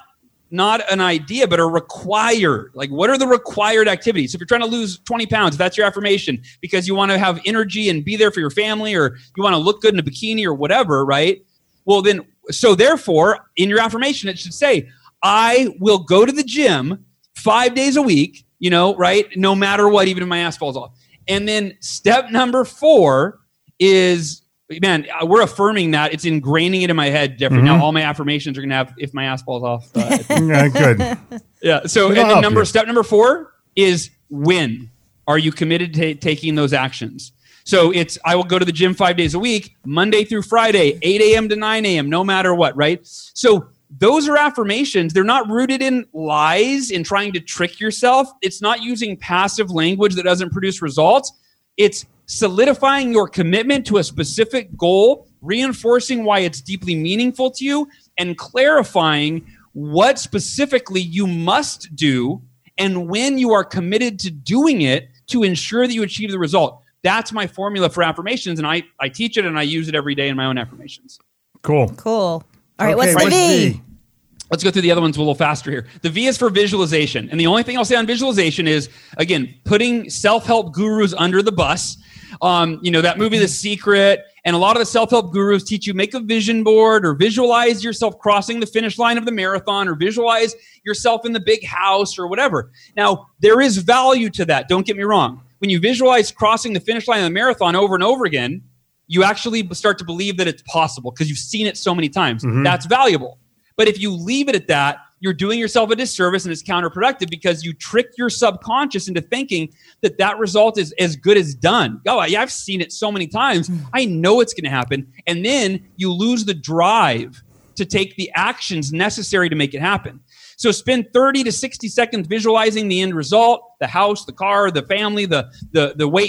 an idea, but are required. Like, what are the required activities? If you're trying to lose 20 pounds, if that's your affirmation, because you want to have energy and be there for your family, or you want to look good in a bikini or whatever, right? Well, then, so therefore, in your affirmation, it should say, I will go to the gym 5 days a week, right? No matter what, even if my ass falls off. And then step number 4 is, man, we're affirming that. It's ingraining it in my head, Jeffrey. Mm-hmm. Now all my affirmations are going to have, if my ass falls off. Yeah, good. Yeah. So, and then step number 4 is when. Are you committed to taking those actions? So I will go to the gym 5 days a week, Monday through Friday, 8 a.m. to 9 a.m., no matter what, right? So those are affirmations. They're not rooted in lies, in trying to trick yourself. It's not using passive language that doesn't produce results. It's solidifying your commitment to a specific goal, reinforcing why it's deeply meaningful to you, and clarifying what specifically you must do and when you are committed to doing it to ensure that you achieve the result. That's my formula for affirmations, and I teach it and I use it every day in my own affirmations. Cool. All right, what's the V? Let's go through the other ones a little faster here. The V is for visualization. And the only thing I'll say on visualization is, again, putting self-help gurus under the bus. That movie, The Secret, and a lot of the self-help gurus teach you make a vision board or visualize yourself crossing the finish line of the marathon or visualize yourself in the big house or whatever. Now, there is value to that. Don't get me wrong. When you visualize crossing the finish line of the marathon over and over again, you actually start to believe that it's possible because you've seen it so many times. Mm-hmm. That's valuable. But if you leave it at that, you're doing yourself a disservice and it's counterproductive because you trick your subconscious into thinking that result is as good as done. Oh, yeah, I've seen it so many times. I know it's going to happen. And then you lose the drive to take the actions necessary to make it happen. So spend 30 to 60 seconds visualizing the end result, the house, the car, the family, the weight you're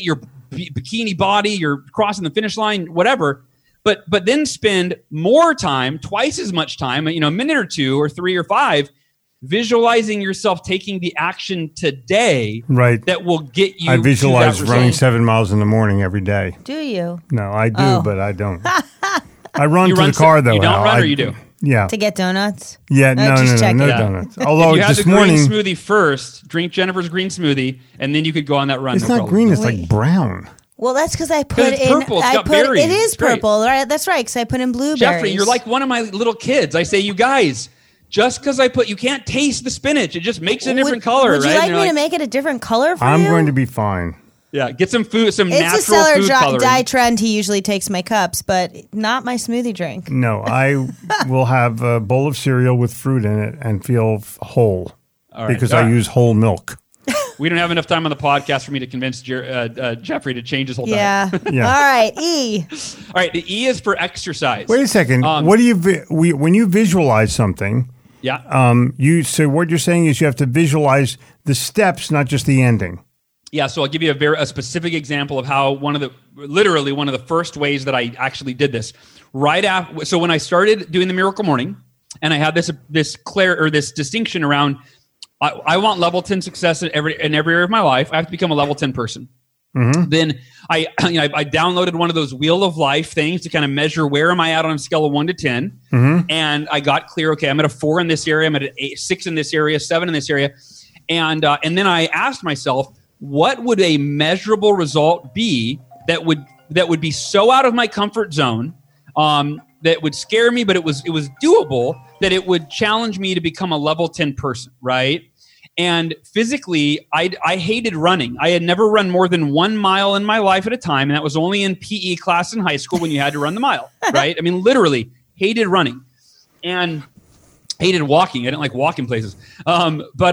bikini body, you're crossing the finish line, whatever. But then spend more time, twice as much time, a minute or 2 or 3 or 5, visualizing yourself taking the action today, right, that will get you. I visualize running 7 miles in the morning every day. Do you? No, I do, but I don't. I run to the car though. You don't run, or you do? Yeah. To get donuts? Yeah, no donuts. Although you this the morning, green smoothie first, drink Jennifer's green smoothie, and then you could go on that run. It's not green; it's like brown. Well, that's because I put it's purple. It's got berries. It is purple, right? That's right. Because I put in blueberries. Jeffrey, you're like one of my little kids. I say, you guys, just because you can't taste the spinach. It just makes a different color. Would you right? like me to make it a different color for you? I'm going to be fine. Yeah, get some food, some natural It's a seller food coloring. dye trend. He usually takes my cups, but not my smoothie drink. No, I will have a bowl of cereal with fruit in it and feel whole because I use whole milk. We don't have enough time on the podcast for me to convince Jeffrey to change his whole diet. Yeah. All right, E. All right, the E is for exercise. Wait a second. What do you when you visualize something? Yeah. So what you're saying is you have to visualize the steps, not just the ending. Yeah, so I'll give you a specific example of how one of the first ways that I actually did this. Right after, so when I started doing the Miracle Morning, and I had this distinction around, I want level 10 success in every area of my life. I have to become a level 10 person. Mm-hmm. Then I downloaded one of those Wheel of Life things to kind of measure where am I at on a scale of 1 to 10, and I got clear. Okay, I'm at a 4 in this area. I'm at an 8, 6 in this area, 7 in this area, and then I asked myself, what would a measurable result be that would be so out of my comfort zone, that would scare me, but it was doable, that it would challenge me to become a level 10 person, right? And physically, I hated running. I had never run more than 1 mile in my life at a time, and that was only in PE class in high school when you had to run the mile, right? I mean, literally hated running and hated walking. I didn't like walking places. But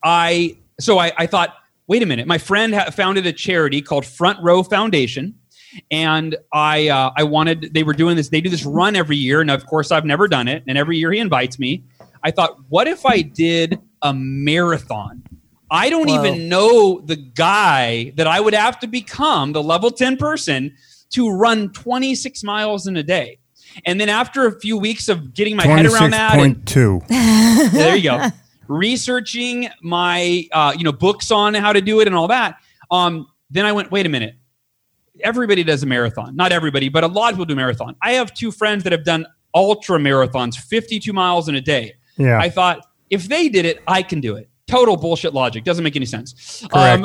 I thought, wait a minute. My friend founded a charity called Front Row Foundation, and they were doing this. They do this run every year, and of course, I've never done it. And every year he invites me. I thought, what if I did a marathon? I don't even know the guy that I would have to become, the level 10 person, to run 26 miles in a day. And then after a few weeks of getting my head around that, 26.2. There you go. Researching my books on how to do it and all that, then I went, wait a minute. Everybody does a marathon. Not everybody, but a lot of people do a marathon. I have 2 friends that have done ultra marathons, 52 miles in a day. Yeah. I thought, if they did it, I can do it. Total bullshit logic. Doesn't make any sense. But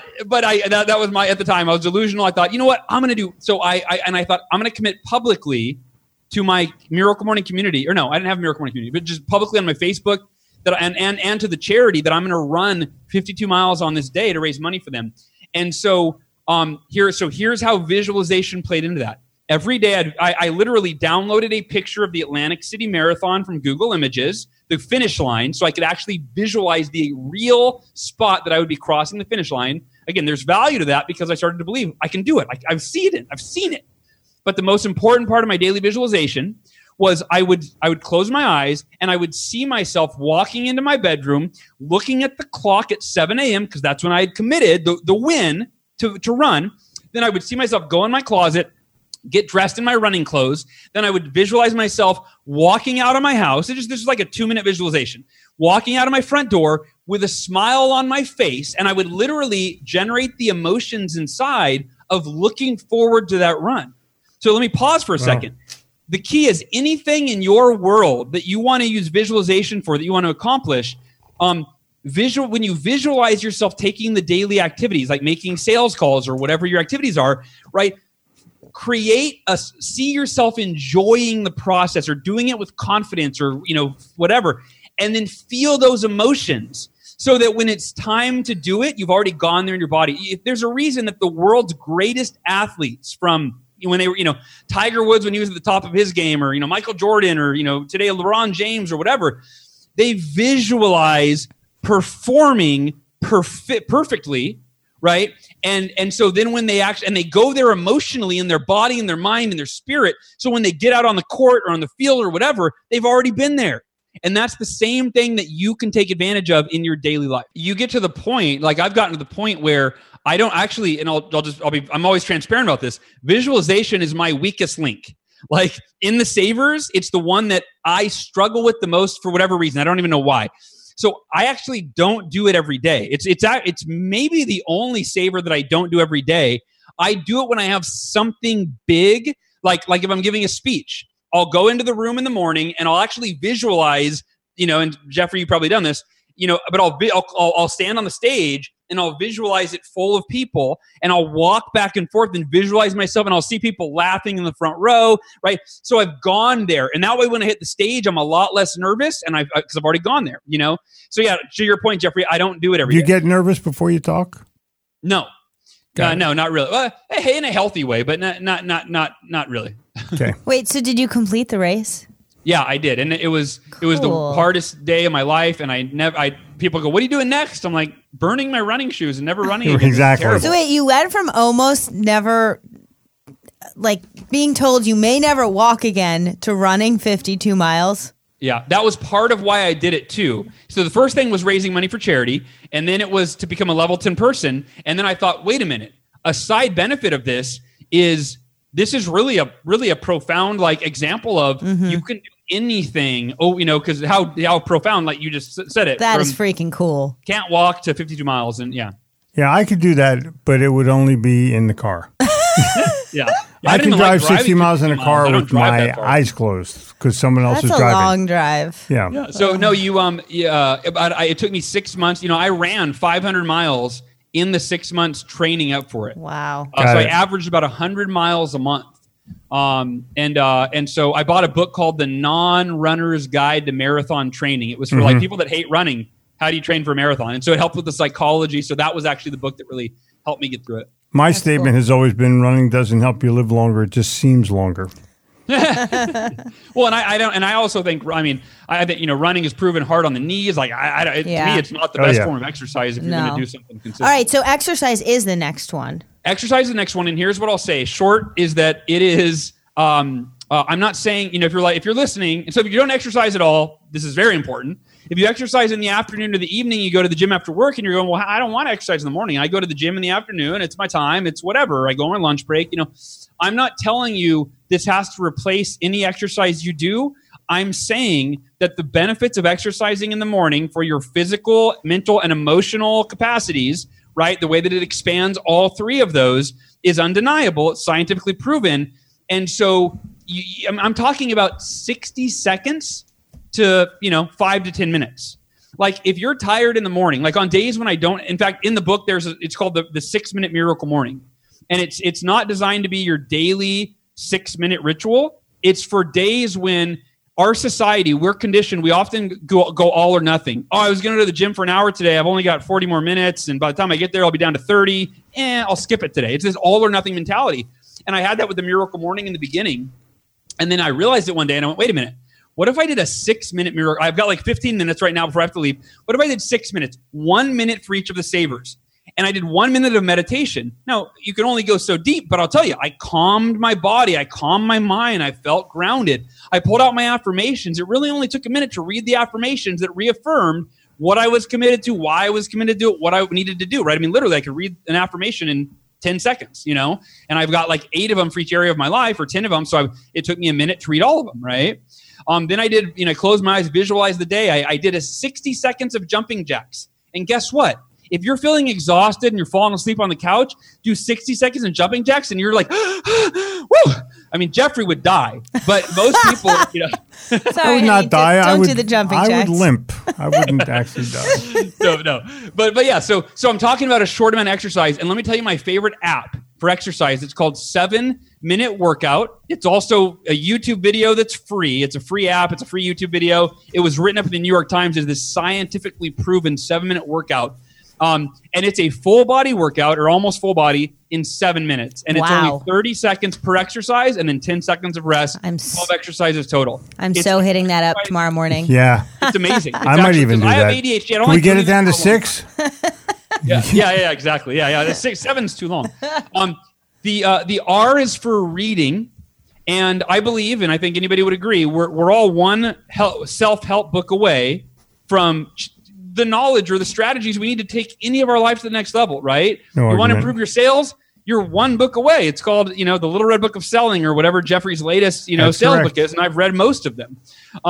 that was at the time, I was delusional. I thought, you know what, I'm going to do. So I thought, I'm going to commit publicly to my Miracle Morning community. Or no, I didn't have a Miracle Morning community, but just publicly on my Facebook, and to the charity, that I'm going to run 52 miles on this day to raise money for them. And so here's how visualization played into that. Every day, I literally downloaded a picture of the Atlantic City Marathon from Google Images, the finish line, so I could actually visualize the real spot that I would be crossing the finish line. Again, there's value to that because I started to believe I can do it. I've seen it. But the most important part of my daily visualization was I would close my eyes and I would see myself walking into my bedroom, looking at the clock at 7 a.m. because that's when I had committed the win to run. Then I would see myself go in my closet, get dressed in my running clothes. Then I would visualize myself walking out of my house. This is like a 2-minute visualization. Walking out of my front door with a smile on my face. And I would literally generate the emotions inside of looking forward to that run. So let me pause for a second. The key is anything in your world that you want to use visualization for, that you want to accomplish, when you visualize yourself taking the daily activities, like making sales calls or whatever your activities are, right? See yourself enjoying the process or doing it with confidence or, whatever, and then feel those emotions so that when it's time to do it, you've already gone there in your body. There's a reason that the world's greatest athletes, from when they were, Tiger Woods when he was at the top of his game, or, Michael Jordan, or, today LeBron James or whatever, they visualize performing perfectly, right? And so then when they they go there emotionally in their body and their mind and their spirit, so when they get out on the court or on the field or whatever, they've already been there. And that's the same thing that you can take advantage of in your daily life. You get to the point, like I've gotten to the point where I don't actually, and I'm always transparent about this. Visualization is my weakest link. Like in the savers, it's the one that I struggle with the most for whatever reason. I don't even know why. So I actually don't do it every day. It's maybe the only saver that I don't do every day. I do it when I have something big, like if I'm giving a speech. I'll go into the room in the morning and I'll actually visualize, and Jeffrey, you've probably done this, but I'll stand on the stage and I'll visualize it full of people and I'll walk back and forth and visualize myself and I'll see people laughing in the front row, right? So I've gone there. And that way when I hit the stage, I'm a lot less nervous and because I've already gone there, So yeah, to your point, Jeffrey, I don't do it every day. Do you get nervous before you talk? No. No, not really. Well, hey, in a healthy way, but not really. Okay. Wait, so did you complete the race? Yeah, I did, and it was the hardest day of my life. And people go, "What are you doing next?" I'm like, burning my running shoes and never running again. Exactly. So wait, you went from almost never, like being told you may never walk again, to running 52 miles. Yeah, that was part of why I did it too. So the first thing was raising money for charity, and then it was to become a level 10 person. And then I thought, wait a minute, a side benefit of this is really a profound example of you can do anything. Because how profound, like you just said it. That is freaking cool. Can't walk to 52 miles, and yeah. Yeah, I could do that, but it would only be in the car. Yeah. I can drive 60 miles in a car with my eyes closed because someone else is driving. That's a long drive. Yeah. So no, it took me 6 months. I ran 500 miles in the 6 months training up for it. Wow. So I averaged about 100 miles a month. And so I bought a book called The Non-Runner's Guide to Marathon Training. It was for people that hate running. How do you train for a marathon? And so it helped with the psychology. So that was actually the book that really helped me get through it. My statement has always been: running doesn't help you live longer; it just seems longer. Well, and I also think, I think running is proven hard on the knees. Like to me, it's not the best form of exercise if you're going to do something consistent. All right, so exercise is the next one. Exercise is the next one, and here's what I'll say: short is that it is. I'm not saying if you're listening, and so if you don't exercise at all, this is very important. If you exercise in the afternoon or the evening, you go to the gym after work and you're going, well, I don't want to exercise in the morning. I go to the gym in the afternoon. It's my time. It's whatever. I go on my lunch break. I'm not telling you this has to replace any exercise you do. I'm saying that the benefits of exercising in the morning for your physical, mental, and emotional capacities, right, the way that it expands all three of those is undeniable. It's scientifically proven. And so I'm talking about 60 seconds to 5 to 10 minutes. Like if you're tired in the morning, like on days when I don't, in fact, in the book, it's called the 6-minute miracle morning. And it's not designed to be your daily 6-minute ritual. It's for days when our society, we're conditioned, we often go all or nothing. Oh, I was going to go to the gym for an hour today. I've only got 40 more minutes. And by the time I get there, I'll be down to 30. I'll skip it today. It's this all or nothing mentality. And I had that with the miracle morning in the beginning. And then I realized it one day and I went, wait a minute. What if I did a 6-minute miracle? I've got like 15 minutes right now before I have to leave. What if I did 6 minutes, 1 minute for each of the savers? And I did 1 minute of meditation. Now, you can only go so deep, but I'll tell you, I calmed my body. I calmed my mind. I felt grounded. I pulled out my affirmations. It really only took a minute to read the affirmations that reaffirmed what I was committed to, why I was committed to it, what I needed to do, right? I mean, literally, I could read an affirmation in 10 seconds, and I've got like 8 of them for each area of my life or 10 of them. So it took me a minute to read all of them, right? Then I did, close my eyes, visualize the day. I did a 60 seconds of jumping jacks. And guess what? If you're feeling exhausted and you're falling asleep on the couch, do 60 seconds of jumping jacks and you're like, woo! I mean, Jeffrey would die, but most people, Sorry, I would not die. Don't do the jumping jacks. I would limp. I wouldn't actually die. No. But yeah, so I'm talking about a short amount of exercise. And let me tell you my favorite app for exercise. It's called 7-Minute Workout. It's also a YouTube video that's free. It's a free app. It's a free YouTube video. It was written up in the New York Times as this scientifically proven 7-minute workout. And it's a full body workout or almost full body in 7 minutes. And it's only 30 seconds per exercise and then 10 seconds of rest. 12 exercises total. I'm so hitting that up tomorrow morning. Yeah. It's amazing. I might even do that. I have ADHD. Can we get it down to 6? Yeah, exactly. Yeah. 7's too long. The R is for reading. And I believe, and I think anybody would agree, we're all one self-help book away from the knowledge or the strategies we need to take any of our life to the next level, right? You want to improve your sales? You're one book away. It's called, the Little Red Book of Selling, or whatever Jeffrey's latest, sales book is. And I've read most of them.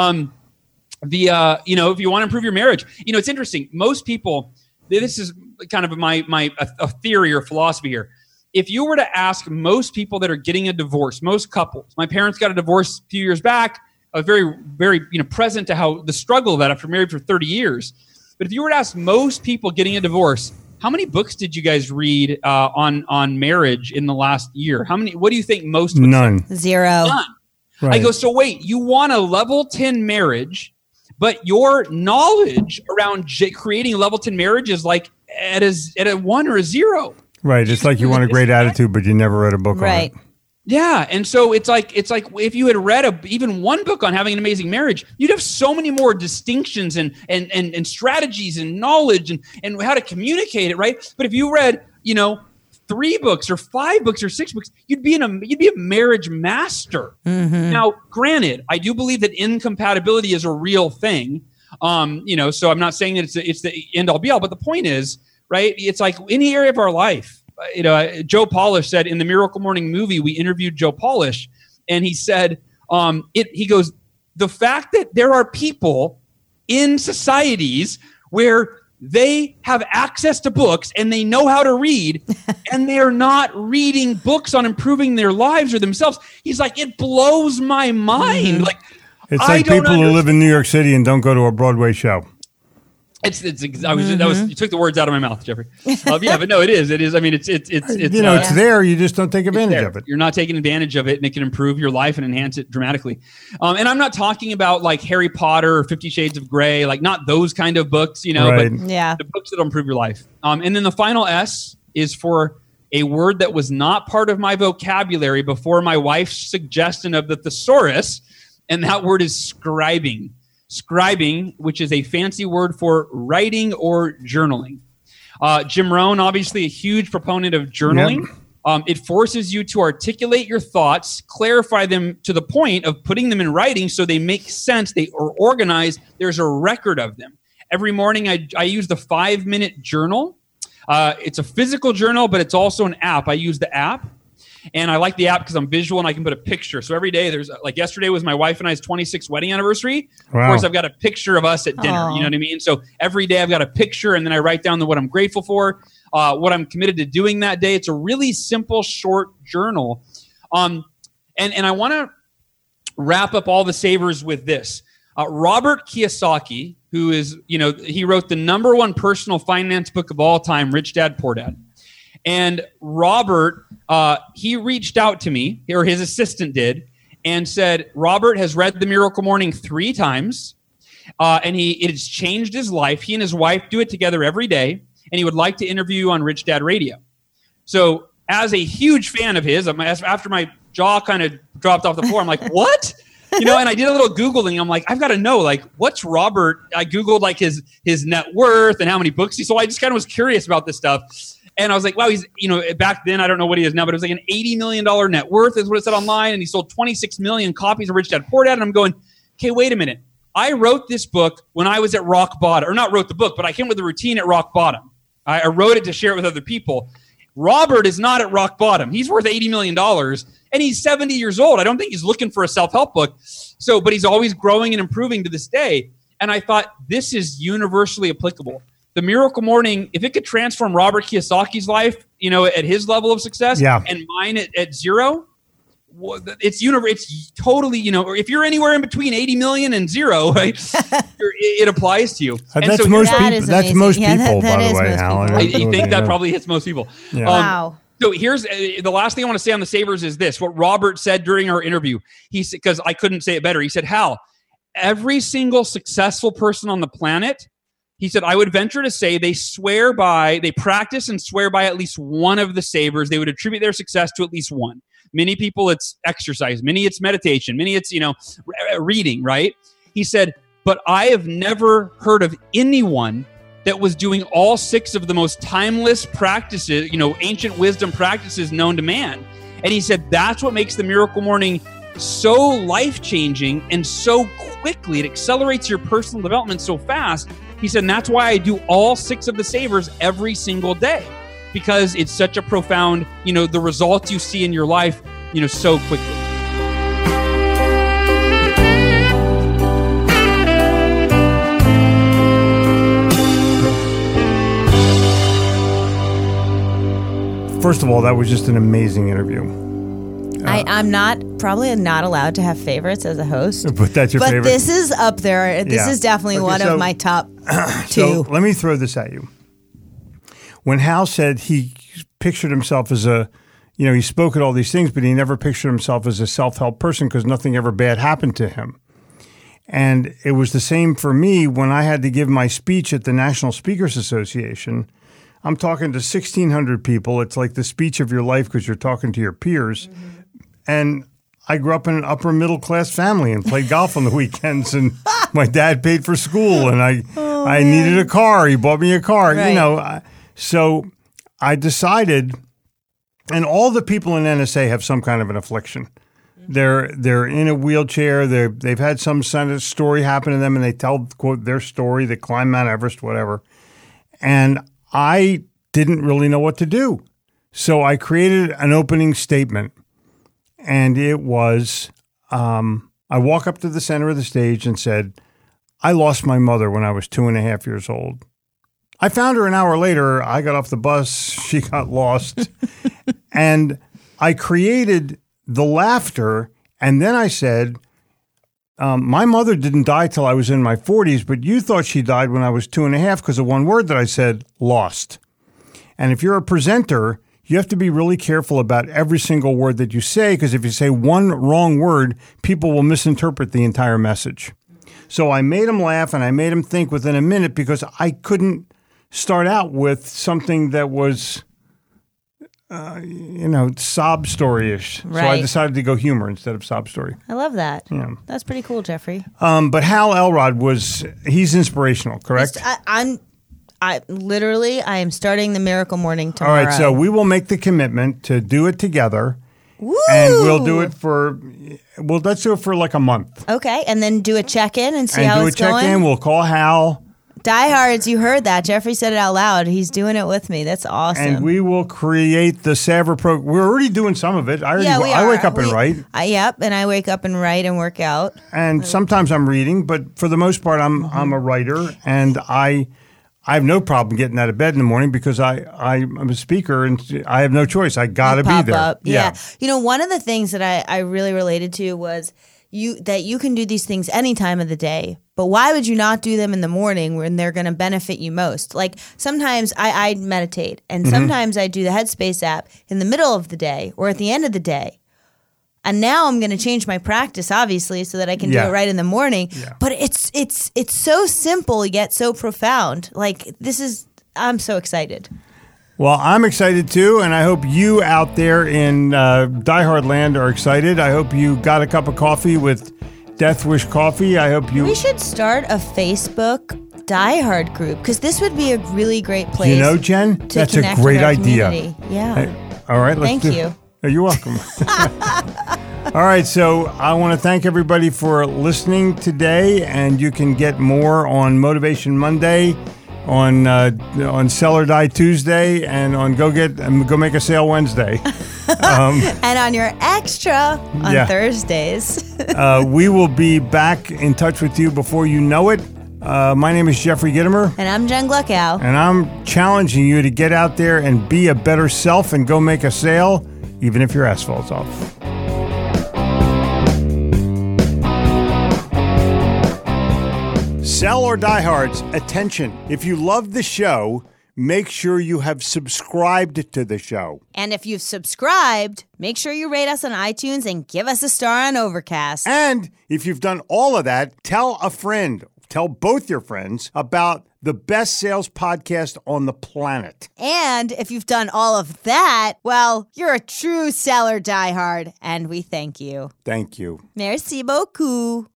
If you want to improve your marriage, it's interesting. Most people, this is kind of a theory or philosophy here. If you were to ask most people that are getting a divorce, most couples, my parents got a divorce a few years back. I was very, very, present to how the struggle of that after married for 30 years. But if you were to ask most people getting a divorce, how many books did you guys read on marriage in the last year? What do you think most? None. Zero. None. Right. I go, so wait, you want a level 10 marriage, but your knowledge around creating a level 10 marriage is like at a 1 or a 0. Right. It's like you want a great attitude, but you never read a book on it. Yeah. And so it's like if you had read even one book on having an amazing marriage, you'd have so many more distinctions and strategies and knowledge and how to communicate it, right? But if you read, 3 books or 5 books or 6 books, you'd be a marriage master. Mm-hmm. Now, granted, I do believe that incompatibility is a real thing. So I'm not saying that it's the end all be all, but the point is, right? It's like any area of our life. Joe Polish said in the Miracle Morning movie, we interviewed Joe Polish, and he said, he goes, the fact that there are people in societies where they have access to books and they know how to read and they're not reading books on improving their lives or themselves. He's like, it blows my mind. Mm-hmm. Like, it's like people who live in New York City and don't go to a Broadway show. You took the words out of my mouth, Jeffrey. But no, it is. I mean, it's it's there. You just don't take advantage of it. You're not taking advantage of it, and it can improve your life and enhance it dramatically. And I'm not talking about like Harry Potter or 50 Shades of Grey, like not those kind of books, right. But the books that'll improve your life. And then the final S is for a word that was not part of my vocabulary before my wife's suggestion of the thesaurus, and that word is scribing. Scribing, which is a fancy word for writing or journaling. Jim Rohn, obviously a huge proponent of journaling. Yep. It forces you to articulate your thoughts, clarify them to the point of putting them in writing so they make sense, they are organized, there's a record of them. Every morning I use the 5-minute journal. It's a physical journal, but it's also an app. I use the app. And I like the app because I'm visual and I can put a picture. So every day like yesterday was my wife and I's 26th wedding anniversary. Wow. Of course, I've got a picture of us at dinner. Aww. You know what I mean? So every day I've got a picture and then I write down what I'm grateful for, what I'm committed to doing that day. It's a really simple, short journal. And I want to wrap up all the savers with this. Robert Kiyosaki, who is, he wrote the #1 personal finance book of all time, Rich Dad, Poor Dad. And Robert, he reached out to me, or his assistant did, and said, Robert has read The Miracle Morning 3 times, and it has changed his life. He and his wife do it together every day, and he would like to interview you on Rich Dad Radio. So as a huge fan of his, after my jaw kind of dropped off the floor, I'm like, what? And I did a little Googling. I'm like, I've got to know, like, what's Robert? I Googled like his net worth and how many books so I just kind of was curious about this stuff. And I was like, wow, he's, back then, I don't know what he is now, but it was like an $80 million net worth is what it said online. And he sold 26 million copies of Rich Dad, Poor Dad. And I'm going, okay, wait a minute. I wrote this book when I was at rock bottom, or not wrote the book, but I came with a routine at rock bottom. I wrote it to share it with other people. Robert is not at rock bottom. He's worth $80 million and he's 70 years old. I don't think he's looking for a self-help book. But he's always growing and improving to this day. And I thought this is universally applicable. The Miracle Morning, if it could transform Robert Kiyosaki's life, at his level of success, and mine at 0, it's totally, if you're anywhere in between 80 million and 0, right, it applies to you. That's most people, by the way, Alan. I think that probably hits most people. Yeah. Wow. So here's the last thing I want to say on the savers is this: what Robert said during our interview. He said, because I couldn't say it better. He said, Hal, every single successful person on the planet, he said, I would venture to say they practice and swear by at least one of the savers. They would attribute their success to at least one. Many people, it's exercise. Many, it's meditation. Many, it's, reading, right? He said, but I have never heard of anyone that was doing all 6 of the most timeless practices, ancient wisdom practices known to man. And he said, that's what makes the Miracle Morning so life-changing and so quickly. It accelerates your personal development so fast. He said, and that's why I do all 6 of the savers every single day, because it's such a profound, the results you see in your life, so quickly. First of all, that was just an amazing interview. I'm probably not allowed to have favorites as a host. But that's your favorite. But this is up there. This is definitely one of my top 2. So let me throw this at you. When Hal said he pictured himself as he spoke at all these things, but he never pictured himself as a self-help person because nothing ever bad happened to him. And it was the same for me when I had to give my speech at the National Speakers Association. I'm talking to 1,600 people. It's like the speech of your life because you're talking to your peers. Mm-hmm. And I grew up in an upper middle class family and played golf on the weekends. And my dad paid for school, and I needed a car. He bought me a car. Right. So I decided, and all the people in NSA have some kind of an affliction. They're in a wheelchair. They've had some kind of story happen to them, and they tell, quote, their story. They climb Mount Everest, whatever. And I didn't really know what to do. So I created an opening statement, and it was, I walk up to the center of the stage and said, I lost my mother when I was 2.5 years old. I found her an hour later. I got off the bus. She got lost. And I created the laughter. And then I said, my mother didn't die till I was in my 40s, but you thought she died when I was 2.5 because of one word that I said, lost. And if you're a presenter, you have to be really careful about every single word that you say, because if you say one wrong word, people will misinterpret the entire message. So I made them laugh and I made them think within a minute because I couldn't start out with something that was, sob story-ish. Right. So I decided to go humor instead of sob story. I love that. Yeah. That's pretty cool, Jeffrey. But Hal Elrod he's inspirational, correct? I am starting the Miracle Morning tomorrow. All right, so we will make the commitment to do it together. Woo! And we'll do it let's do it for like a month. Okay, and then do a check-in and see how it's going. And do a check-in. We'll call Hal. Diehards, you heard that. Jeffrey said it out loud. He's doing it with me. That's awesome. And we will create the Savor Pro. We're already doing some of it. I wake up and write. Yep, and I wake up and write and work out. And sometimes I'm reading, but for the most part, I'm a writer, and I have no problem getting out of bed in the morning because I'm a speaker and I have no choice. I got to be there. Up. Yeah. One of the things that I really related to was that you can do these things any time of the day, but why would you not do them in the morning when they're going to benefit you most? Like sometimes I meditate and sometimes I do the Headspace app in the middle of the day or at the end of the day. And now I'm going to change my practice, obviously, so that I can do it right in the morning. Yeah. But it's so simple yet so profound. Like I'm so excited. Well, I'm excited too, and I hope you out there in Die Hard Land are excited. I hope you got a cup of coffee with Death Wish Coffee. I hope you... We should start a Facebook Die Hard group, because this would be a really great place. Jen, that's a great idea. Yeah. Hey, all right, Thank you. Oh, you're welcome. All right, so I want to thank everybody for listening today, and you can get more on Motivation Monday, on Sell or Die Tuesday, and on Go Make a Sale Wednesday. And on your extra on Thursdays. We will be back in touch with you before you know it. My name is Jeffrey Gitomer. And I'm Jen Gluckow. And I'm challenging you to get out there and be a better self and go make a sale, even if your asphalt's off. Sell or Diehards, attention. If you love the show, make sure you have subscribed to the show. And if you've subscribed, make sure you rate us on iTunes and give us a star on Overcast. And if you've done all of that, tell a friend, tell both your friends about the best sales podcast on the planet. And if you've done all of that, well, you're a true seller diehard, and we thank you. Thank you. Merci beaucoup.